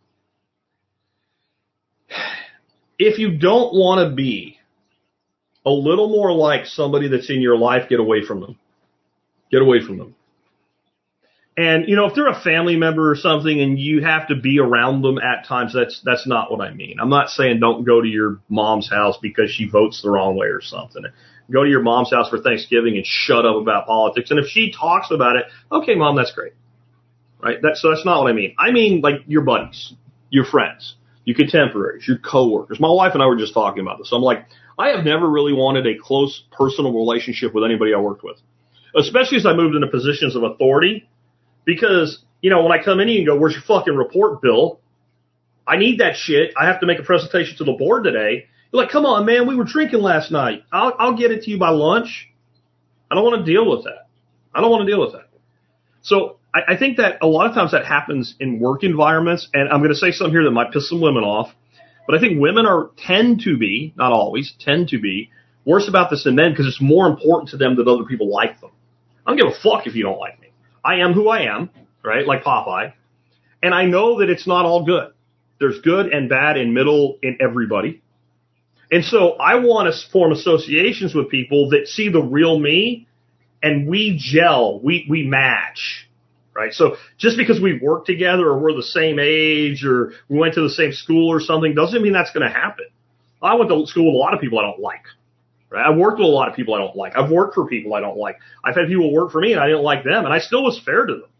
Speaker 2: If you don't want to be a little more like somebody that's in your life, get away from them. Get away from them. And, if they're a family member or something and you have to be around them at times, that's not what I mean. I'm not saying don't go to your mom's house because she votes the wrong way or something. Go to your mom's house for Thanksgiving and shut up about politics. And if she talks about it, okay, Mom, that's great. Right? So that's not what I mean. I mean, like, your buddies, your friends, your contemporaries, your coworkers. My wife and I were just talking about this. I'm like, I have never really wanted a close personal relationship with anybody I worked with. Especially as I moved into positions of authority, because, when I come in and go, where's your fucking report, Bill? I need that shit. I have to make a presentation to the board today. You're like, come on, man, we were drinking last night. I'll get it to you by lunch. I don't want to deal with that. So I think that a lot of times that happens in work environments, and I'm going to say something here that might piss some women off, but I think women tend to be, not always, tend to be worse about this than men because it's more important to them that other people like them. I don't give a fuck if you don't like me. I am who I am, right? Like Popeye. And I know that it's not all good. There's good and bad and middle in everybody. And so I want to form associations with people that see the real me and we gel, we match, right? So just because we work together or we're the same age or we went to the same school or something doesn't mean that's going to happen. I went to school with a lot of people I don't like. Right? I've worked with a lot of people I don't like. I've worked for people I don't like. I've had people work for me and I didn't like them, and I still was fair to them.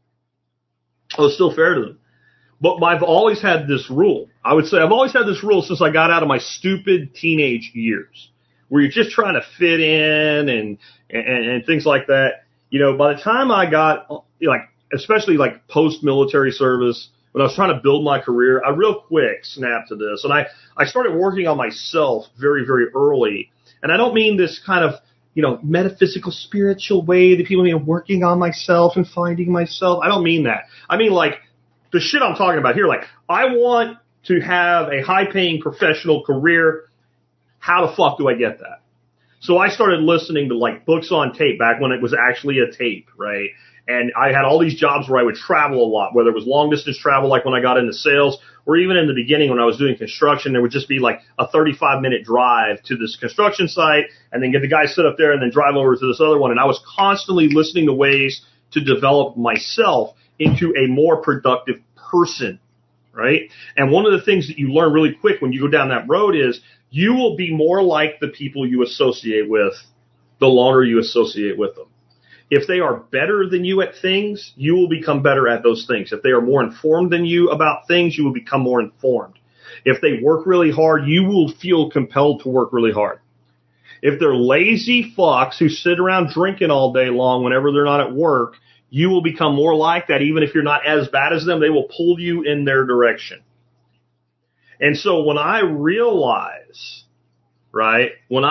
Speaker 2: I was still fair to them. But I've always had this rule. I would say I've always had this rule since I got out of my stupid teenage years, where you're just trying to fit in and things like that. By the time I got, especially post-military service, when I was trying to build my career, I real quick snapped to this. And I started working on myself very, very early. And I don't mean this kind of, metaphysical, spiritual way that people mean working on myself and finding myself. I don't mean that. I mean, the shit I'm talking about here. I want to have a high-paying professional career. How the fuck do I get that? So I started listening to, books on tape back when it was actually a tape, right? And I had all these jobs where I would travel a lot, whether it was long-distance travel like when I got into sales, or even in the beginning when I was doing construction, there would just be a 35-minute drive to this construction site and then get the guy sit up there and then drive over to this other one. And I was constantly listening to ways to develop myself into a more productive person right? And one of the things that you learn really quick when you go down that road is you will be more like the people you associate with the longer you associate with them. If they are better than you at things, you will become better at those things. If they are more informed than you about things, you will become more informed. If they work really hard, you will feel compelled to work really hard. If they're lazy fucks who sit around drinking all day long whenever they're not at work, you will become more like that. Even if you're not as bad as them, they will pull you in their direction. And so when I realize, right,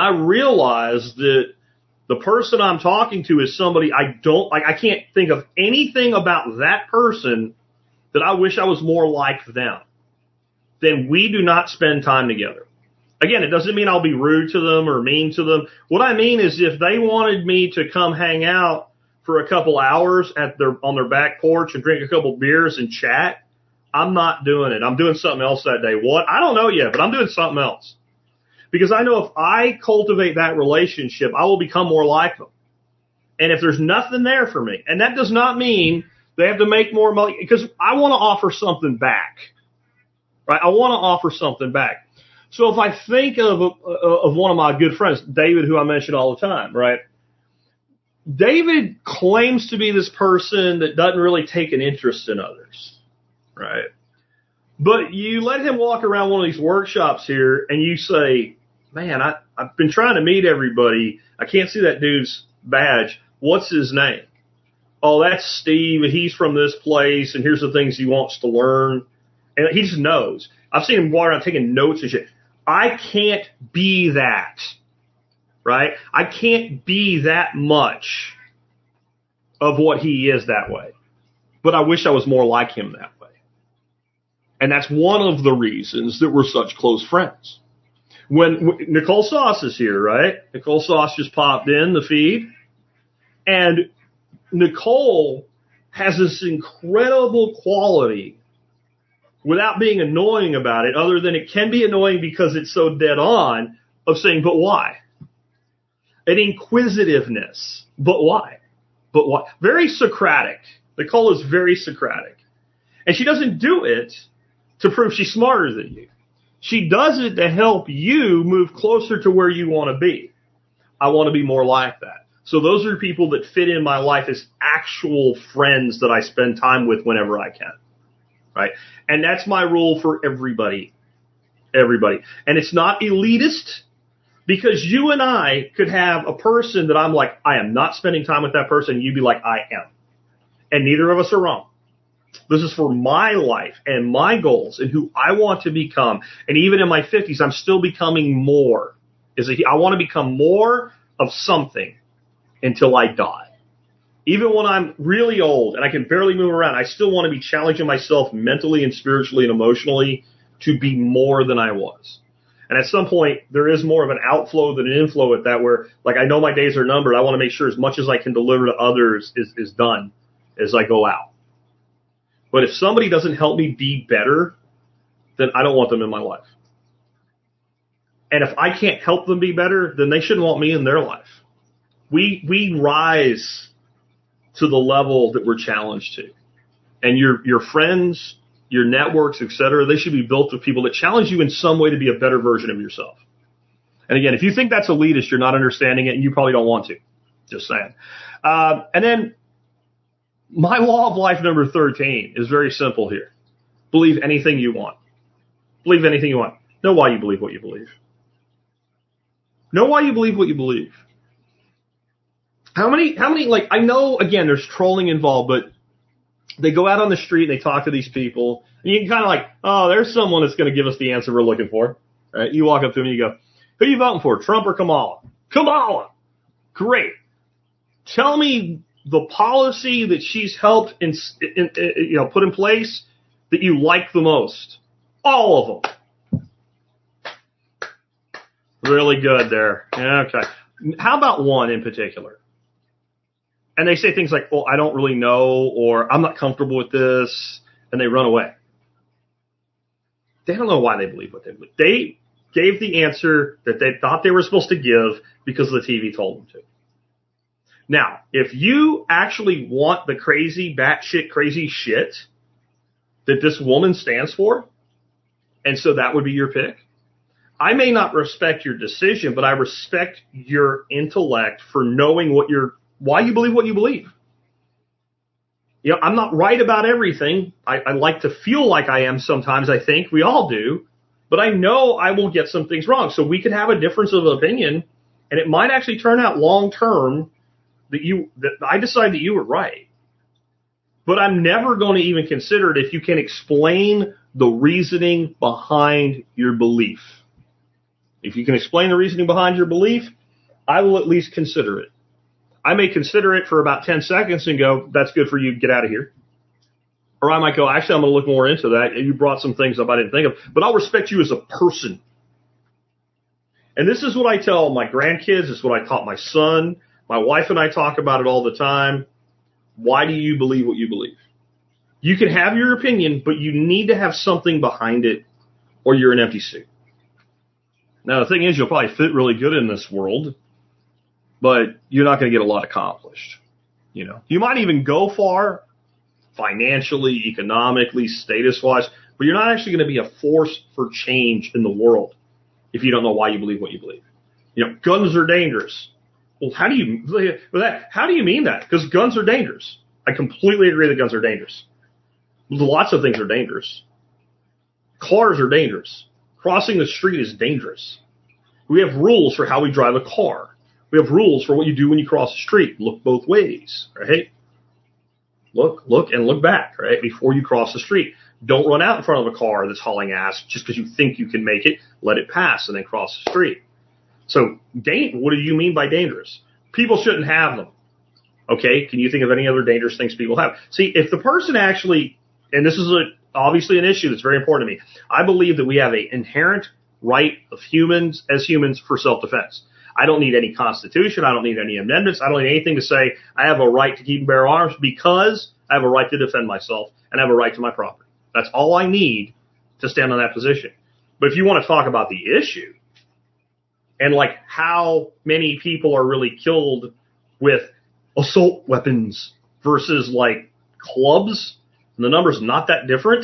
Speaker 2: that the person I'm talking to is somebody I don't like, I can't think of anything about that person that I wish I was more like them, then we do not spend time together. Again, it doesn't mean I'll be rude to them or mean to them. What I mean is if they wanted me to come hang out for a couple hours on their back porch and drink a couple beers and chat, I'm not doing it. I'm doing something else that day. What? I don't know yet, but I'm doing something else. Because I know if I cultivate that relationship, I will become more like them. And if there's nothing there for me, and that does not mean they have to make more money, because I want to offer something back. Right? I want to offer something back. So if I think of one of my good friends, David, who I mention all the time, right? David claims to be this person that doesn't really take an interest in others, right? But you let him walk around one of these workshops here and you say, man, I've been trying to meet everybody. I can't see that dude's badge. What's his name? Oh, that's Steve, and he's from this place, and here's the things he wants to learn. And he just knows. I've seen him walk around taking notes and shit. I can't be that, right? I can't be that much of what he is that way. But I wish I was more like him that way. And that's one of the reasons that we're such close friends. When Nicole Sauce is here, right? Nicole Sauce just popped in the feed. And Nicole has this incredible quality without being annoying about it, other than it can be annoying because it's so dead on, of saying, but why? An inquisitiveness. But why? But why? Very Socratic. Nicole is very Socratic. And she doesn't do it to prove she's smarter than you. She does it to help you move closer to where you want to be. I want to be more like that. So those are people that fit in my life as actual friends that I spend time with whenever I can. Right? And that's my rule for everybody. Everybody. And it's not elitist, because you and I could have a person that I'm like, I am not spending time with that person. And you'd be like, I am. And neither of us are wrong. This is for my life and my goals and who I want to become. And even in my 50s, I'm still becoming more. I want to become more of something until I die. Even when I'm really old and I can barely move around, I still want to be challenging myself mentally and spiritually and emotionally to be more than I was. And at some point, there is more of an outflow than an inflow at that, where, like, I know my days are numbered. I want to make sure as much as I can deliver to others is done as I go out. But if somebody doesn't help me be better, then I don't want them in my life. And if I can't help them be better, then they shouldn't want me in their life. We rise to the level that we're challenged to. And your friends, your networks, etc., they should be built with people that challenge you in some way to be a better version of yourself. And again, if you think that's elitist, you're not understanding it, and you probably don't want to. Just saying. And then my law of life number 13 is very simple here. Believe anything you want. Believe anything you want. Know why you believe what you believe. Know why you believe what you believe. How many, like, I know, again, there's trolling involved, but they go out on the street and they talk to these people, and you can kind of like, oh, there's someone that's going to give us the answer we're looking for. Right? You walk up to them and you go, who are you voting for, Trump or Kamala? Kamala! Great. Tell me the policy that she's helped put in place that you like the most. All of them. Really good there. Okay. How about one in particular? And they say things like, well, I don't really know, or I'm not comfortable with this, and they run away. They don't know why they believe what they believe. They gave the answer that they thought they were supposed to give because the TV told them to. Now, if you actually want the crazy, batshit crazy shit, that this woman stands for, and so that would be your pick. I may not respect your decision, but I respect your intellect for knowing why you believe what you believe. You know, I'm not right about everything. I like to feel like I am sometimes, I think. We all do. But I know I will get some things wrong. So we could have a difference of opinion, and it might actually turn out long term that I decide that you were right. But I'm never going to even consider it if you can explain the reasoning behind your belief. If you can explain the reasoning behind your belief, I will at least consider it. I may consider it for about 10 seconds and go, that's good for you, get out of here. Or I might go, actually, I'm going to look more into that. You brought some things up I didn't think of. But I'll respect you as a person. And this is what I tell my grandkids. This is what I taught my son. My wife and I talk about it all the time. Why do you believe what you believe? You can have your opinion, but you need to have something behind it, or you're an empty suit. Now, the thing is, you'll probably fit really good in this world, but you're not going to get a lot accomplished. You know, you might even go far financially, economically, status-wise, but you're not actually going to be a force for change in the world if you don't know why you believe what you believe. You know, guns are dangerous. Well, how do you mean that? Because guns are dangerous. I completely agree that guns are dangerous. Lots of things are dangerous. Cars are dangerous. Crossing the street is dangerous. We have rules for how we drive a car. We have rules for what you do when you cross the street. Look both ways, right? Look, and look back, right, before you cross the street. Don't run out in front of a car that's hauling ass just because you think you can make it. Let it pass and then cross the street. So, what do you mean by dangerous? People shouldn't have them. Okay, can you think of any other dangerous things people have? See, if the person actually, and this is obviously an issue that's very important to me, I believe that we have an inherent right of humans for self-defense. I don't need any constitution. I don't need any amendments. I don't need anything to say I have a right to keep and bear arms because I have a right to defend myself and I have a right to my property. That's all I need to stand on that position. But if you want to talk about the issue and like how many people are really killed with assault weapons versus like clubs, and the number's not that different,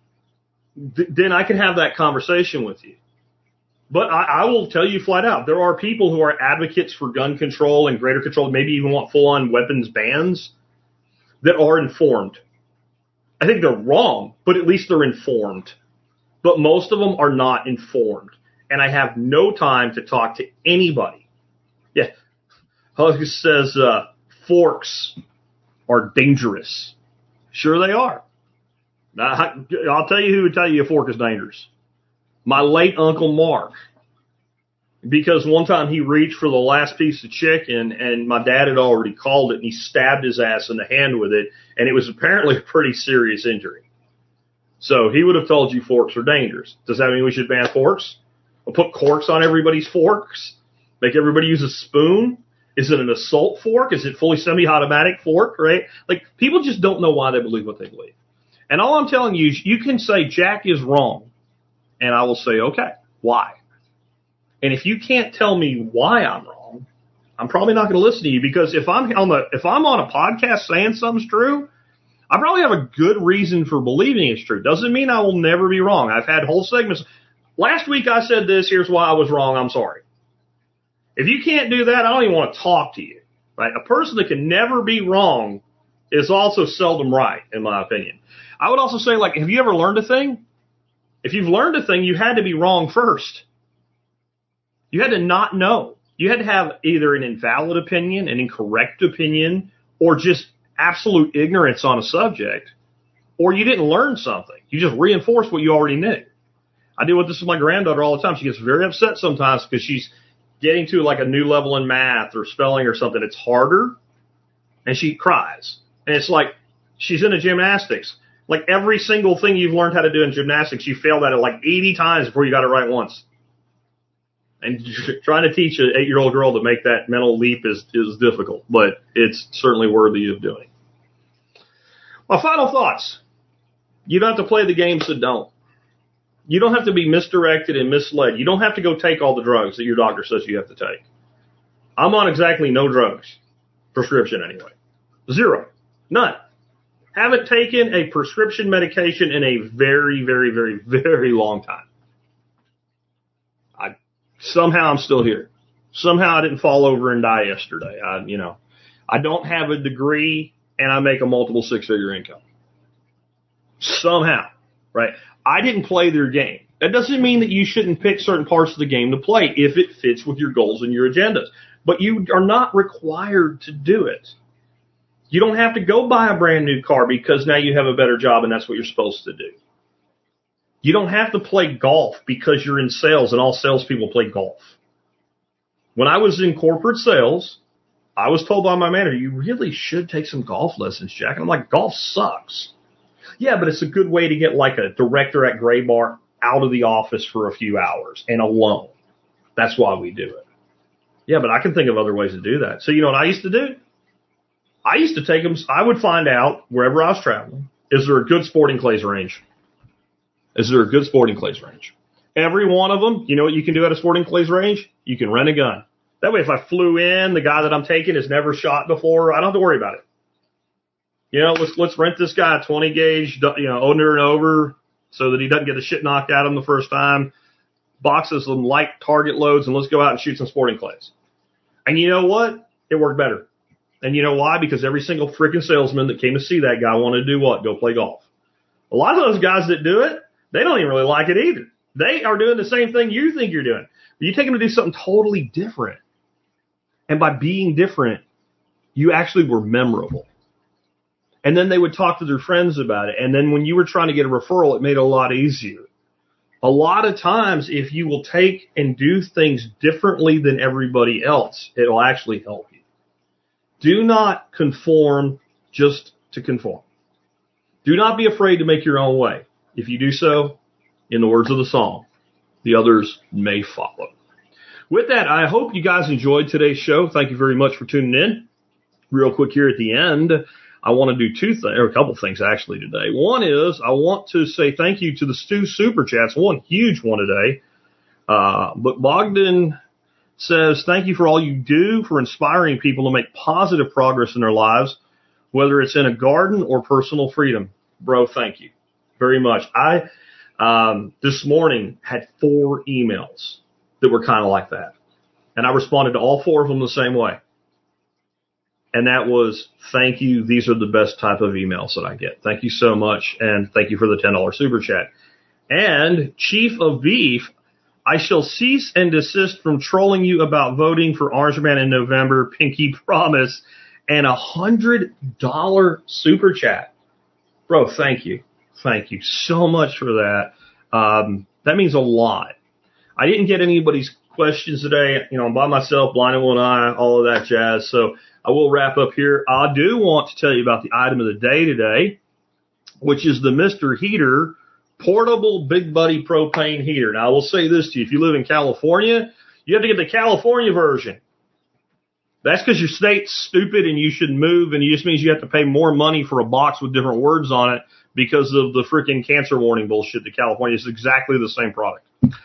Speaker 2: then I can have that conversation with you. But I will tell you flat out, there are people who are advocates for gun control and greater control, maybe even want full-on weapons bans, that are informed. I think they're wrong, but at least they're informed. But most of them are not informed. And I have no time to talk to anybody. Yeah, Hug says forks are dangerous. Sure they are. Now, I'll tell you who would tell you a fork is dangerous. My late Uncle Mark. Because one time he reached for the last piece of chicken and my dad had already called it and he stabbed his ass in the hand with it and it was apparently a pretty serious injury. So he would have told you forks are dangerous. Does that mean we should ban forks? We'll put corks on everybody's forks? Make everybody use a spoon? Is it an assault fork? Is it fully semi-automatic fork, right? Like, people just don't know why they believe what they believe. And all I'm telling you is you can say Jack is wrong. And I will say, okay, why? And if you can't tell me why I'm wrong, I'm probably not going to listen to you because if I'm on a podcast saying something's true, I probably have a good reason for believing it's true. Doesn't mean I will never be wrong. I've had whole segments. Last week I said this. Here's why I was wrong. I'm sorry. If you can't do that, I don't even want to talk to you. Right? A person that can never be wrong is also seldom right, in my opinion. I would also say, like, have you ever learned a thing? If you've learned a thing, you had to be wrong first. You had to not know. You had to have either an invalid opinion, an incorrect opinion, or just absolute ignorance on a subject, or you didn't learn something. You just reinforced what you already knew. I deal with this with my granddaughter all the time. She gets very upset sometimes because she's getting to like a new level in math or spelling or something. It's harder, and she cries. And it's like she's into gymnastics. Like every single thing you've learned how to do in gymnastics, you failed at it like 80 times before you got it right once. And trying to teach an 8-year-old girl to make that mental leap is difficult, but it's certainly worthy of doing. My final thoughts. You don't have to play the games that don't. You don't have to be misdirected and misled. You don't have to go take all the drugs that your doctor says you have to take. I'm on exactly no drugs. Prescription anyway. 0. None. Haven't taken a prescription medication in a very, very, very, very long time. Somehow I'm still here. Somehow I didn't fall over and die yesterday. I don't have a degree and I make a multiple six-figure income. Somehow, right? I didn't play their game. That doesn't mean that you shouldn't pick certain parts of the game to play if it fits with your goals and your agendas. But you are not required to do it. You don't have to go buy a brand new car because now you have a better job and that's what you're supposed to do. You don't have to play golf because you're in sales and all salespeople play golf. When I was in corporate sales, I was told by my manager, you really should take some golf lessons, Jack. And I'm like, golf sucks. Yeah, but it's a good way to get like a director at Graybar out of the office for a few hours and alone. That's why we do it. Yeah, but I can think of other ways to do that. So you know what I used to do? I used to take them. I would find out wherever I was traveling, is there a good sporting clays range? Is there a good sporting clays range? Every one of them, you know what you can do at a sporting clays range? You can rent a gun. That way, if I flew in, the guy that I'm taking has never shot before, I don't have to worry about it. You know, let's rent this guy a 20 gauge, under and over so that he doesn't get the shit knocked out of him the first time. Boxes some light target loads and let's go out and shoot some sporting clays. And you know what? It worked better. And you know why? Because every single freaking salesman that came to see that guy wanted to do what? Go play golf. A lot of those guys that do it, they don't even really like it either. They are doing the same thing you think you're doing. But you take them to do something totally different. And by being different, you actually were memorable. And then they would talk to their friends about it. And then when you were trying to get a referral, it made it a lot easier. A lot of times, if you will take and do things differently than everybody else, it will actually help you. Do not conform just to conform. Do not be afraid to make your own way. If you do so, in the words of the song, the others may follow. With that, I hope you guys enjoyed today's show. Thank you very much for tuning in. Real quick here at the end, I want to do a couple things actually today. One is I want to say thank you to the Stu Super Chats. One huge one today. But Bogdan says, thank you for all you do for inspiring people to make positive progress in their lives, whether it's in a garden or personal freedom. Bro, thank you very much. I this morning had 4 emails that were kind of like that. And I responded to all 4 of them the same way. And that was, thank you. These are the best type of emails that I get. Thank you so much. And thank you for the $10 super chat. And Chief of Beef, I shall cease and desist from trolling you about voting for Orange Man in November. Pinky promise. And $100 super chat. Bro, thank you. Thank you so much for that. That means a lot. I didn't get anybody's questions today. I'm by myself, blind in one eye, all of that jazz. So I will wrap up here. I do want to tell you about the item of the day today, which is the Mr. Heater Portable Big Buddy Propane Heater. Now, I will say this to you. If you live in California, you have to get the California version. That's because your state's stupid and you should move, and it just means you have to pay more money for a box with different words on it because of the freaking cancer warning bullshit that California is exactly the same product.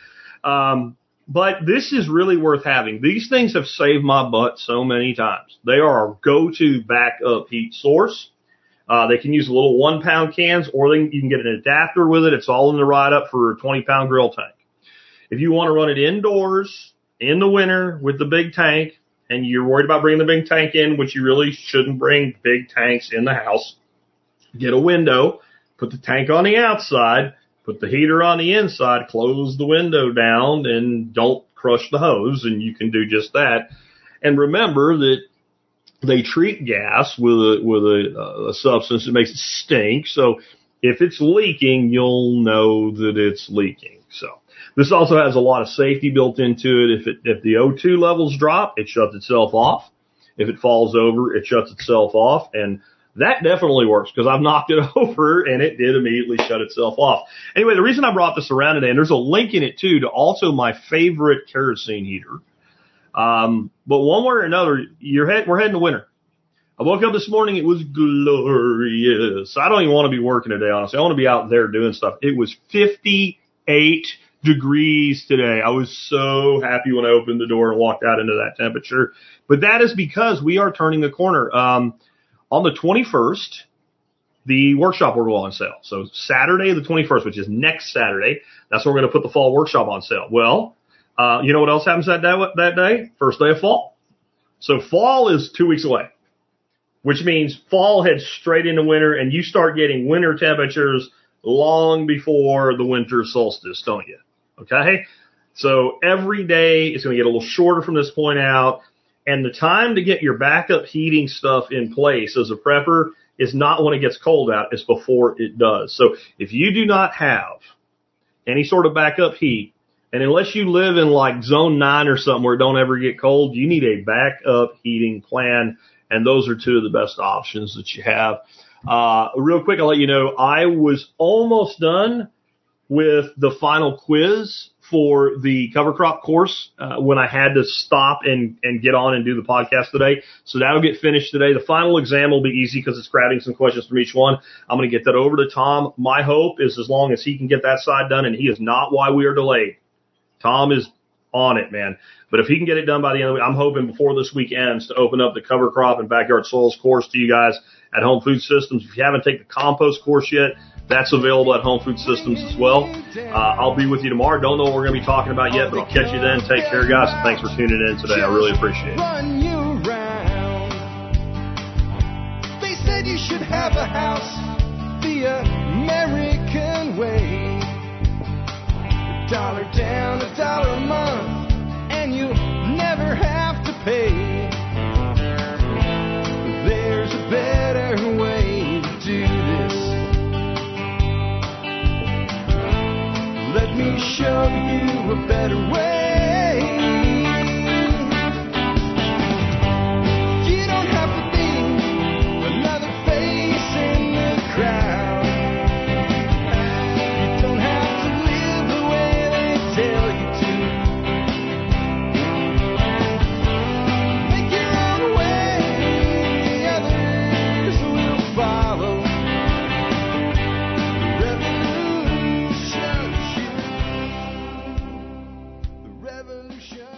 Speaker 2: But this is really worth having. These things have saved my butt so many times. They are our go-to backup heat source. They can use little 1-pound cans, or you can get an adapter with it. It's all in the write-up for a 20-pound grill tank. If you want to run it indoors in the winter with the big tank, and you're worried about bringing the big tank in, which you really shouldn't bring big tanks in the house, get a window, put the tank on the outside, put the heater on the inside, close the window down, and don't crush the hose, and you can do just that. And remember that they treat gas with a substance that makes it stink. So if it's leaking, you'll know that it's leaking. So this also has a lot of safety built into it. If the O2 levels drop, it shuts itself off. If it falls over, it shuts itself off. And that definitely works because I've knocked it over and it did immediately shut itself off. Anyway, the reason I brought this around today, and there's a link in it too to also my favorite kerosene heater. But one way or another, we're heading to winter. I woke up this morning, it was glorious. I don't even want to be working today, honestly. I want to be out there doing stuff. It was 58 degrees today. I was so happy when I opened the door and walked out into that temperature. But that is because we are turning the corner. On the 21st, the workshop will go on sale. So Saturday the 21st, which is next Saturday, that's when we're going to put the fall workshop on sale. Well, you know what else happens that day? First day of fall. So fall is 2 weeks away, which means fall heads straight into winter, and you start getting winter temperatures long before the winter solstice, don't you? Okay? So every day is going to get a little shorter from this point out, and the time to get your backup heating stuff in place as a prepper is not when it gets cold out, it's before it does. So if you do not have any sort of backup heat, and unless you live in like zone 9 or something where it don't ever get cold, you need a backup heating plan, and those are two of the best options that you have. Real quick, I'll let you know, I was almost done with the final quiz for the cover crop course when I had to stop and get on and do the podcast today. So that'll get finished today. The final exam will be easy because it's grabbing some questions from each one. I'm going to get that over to Tom. My hope is as long as he can get that side done, and he is not why we are delayed. Tom is on it, man. But if he can get it done by the end of the week, I'm hoping before this week ends to open up the cover crop and backyard soils course to you guys at Home Food Systems. If you haven't taken the compost course yet, that's available at Home Food Systems as well. I'll be with you tomorrow. Don't know what we're going to be talking about yet, but I'll catch you then. Take care, guys. Thanks for tuning in today. I really appreciate it.
Speaker 1: Run you around. They said you should have a house the American way. $1 down, $1 a month, and you'll never have to pay. There's a better way to do this. Let me show you a better way. You don't have to be another face in the crowd. You don't have to live the way they tell you to. Make your own way, others will follow. The revolution.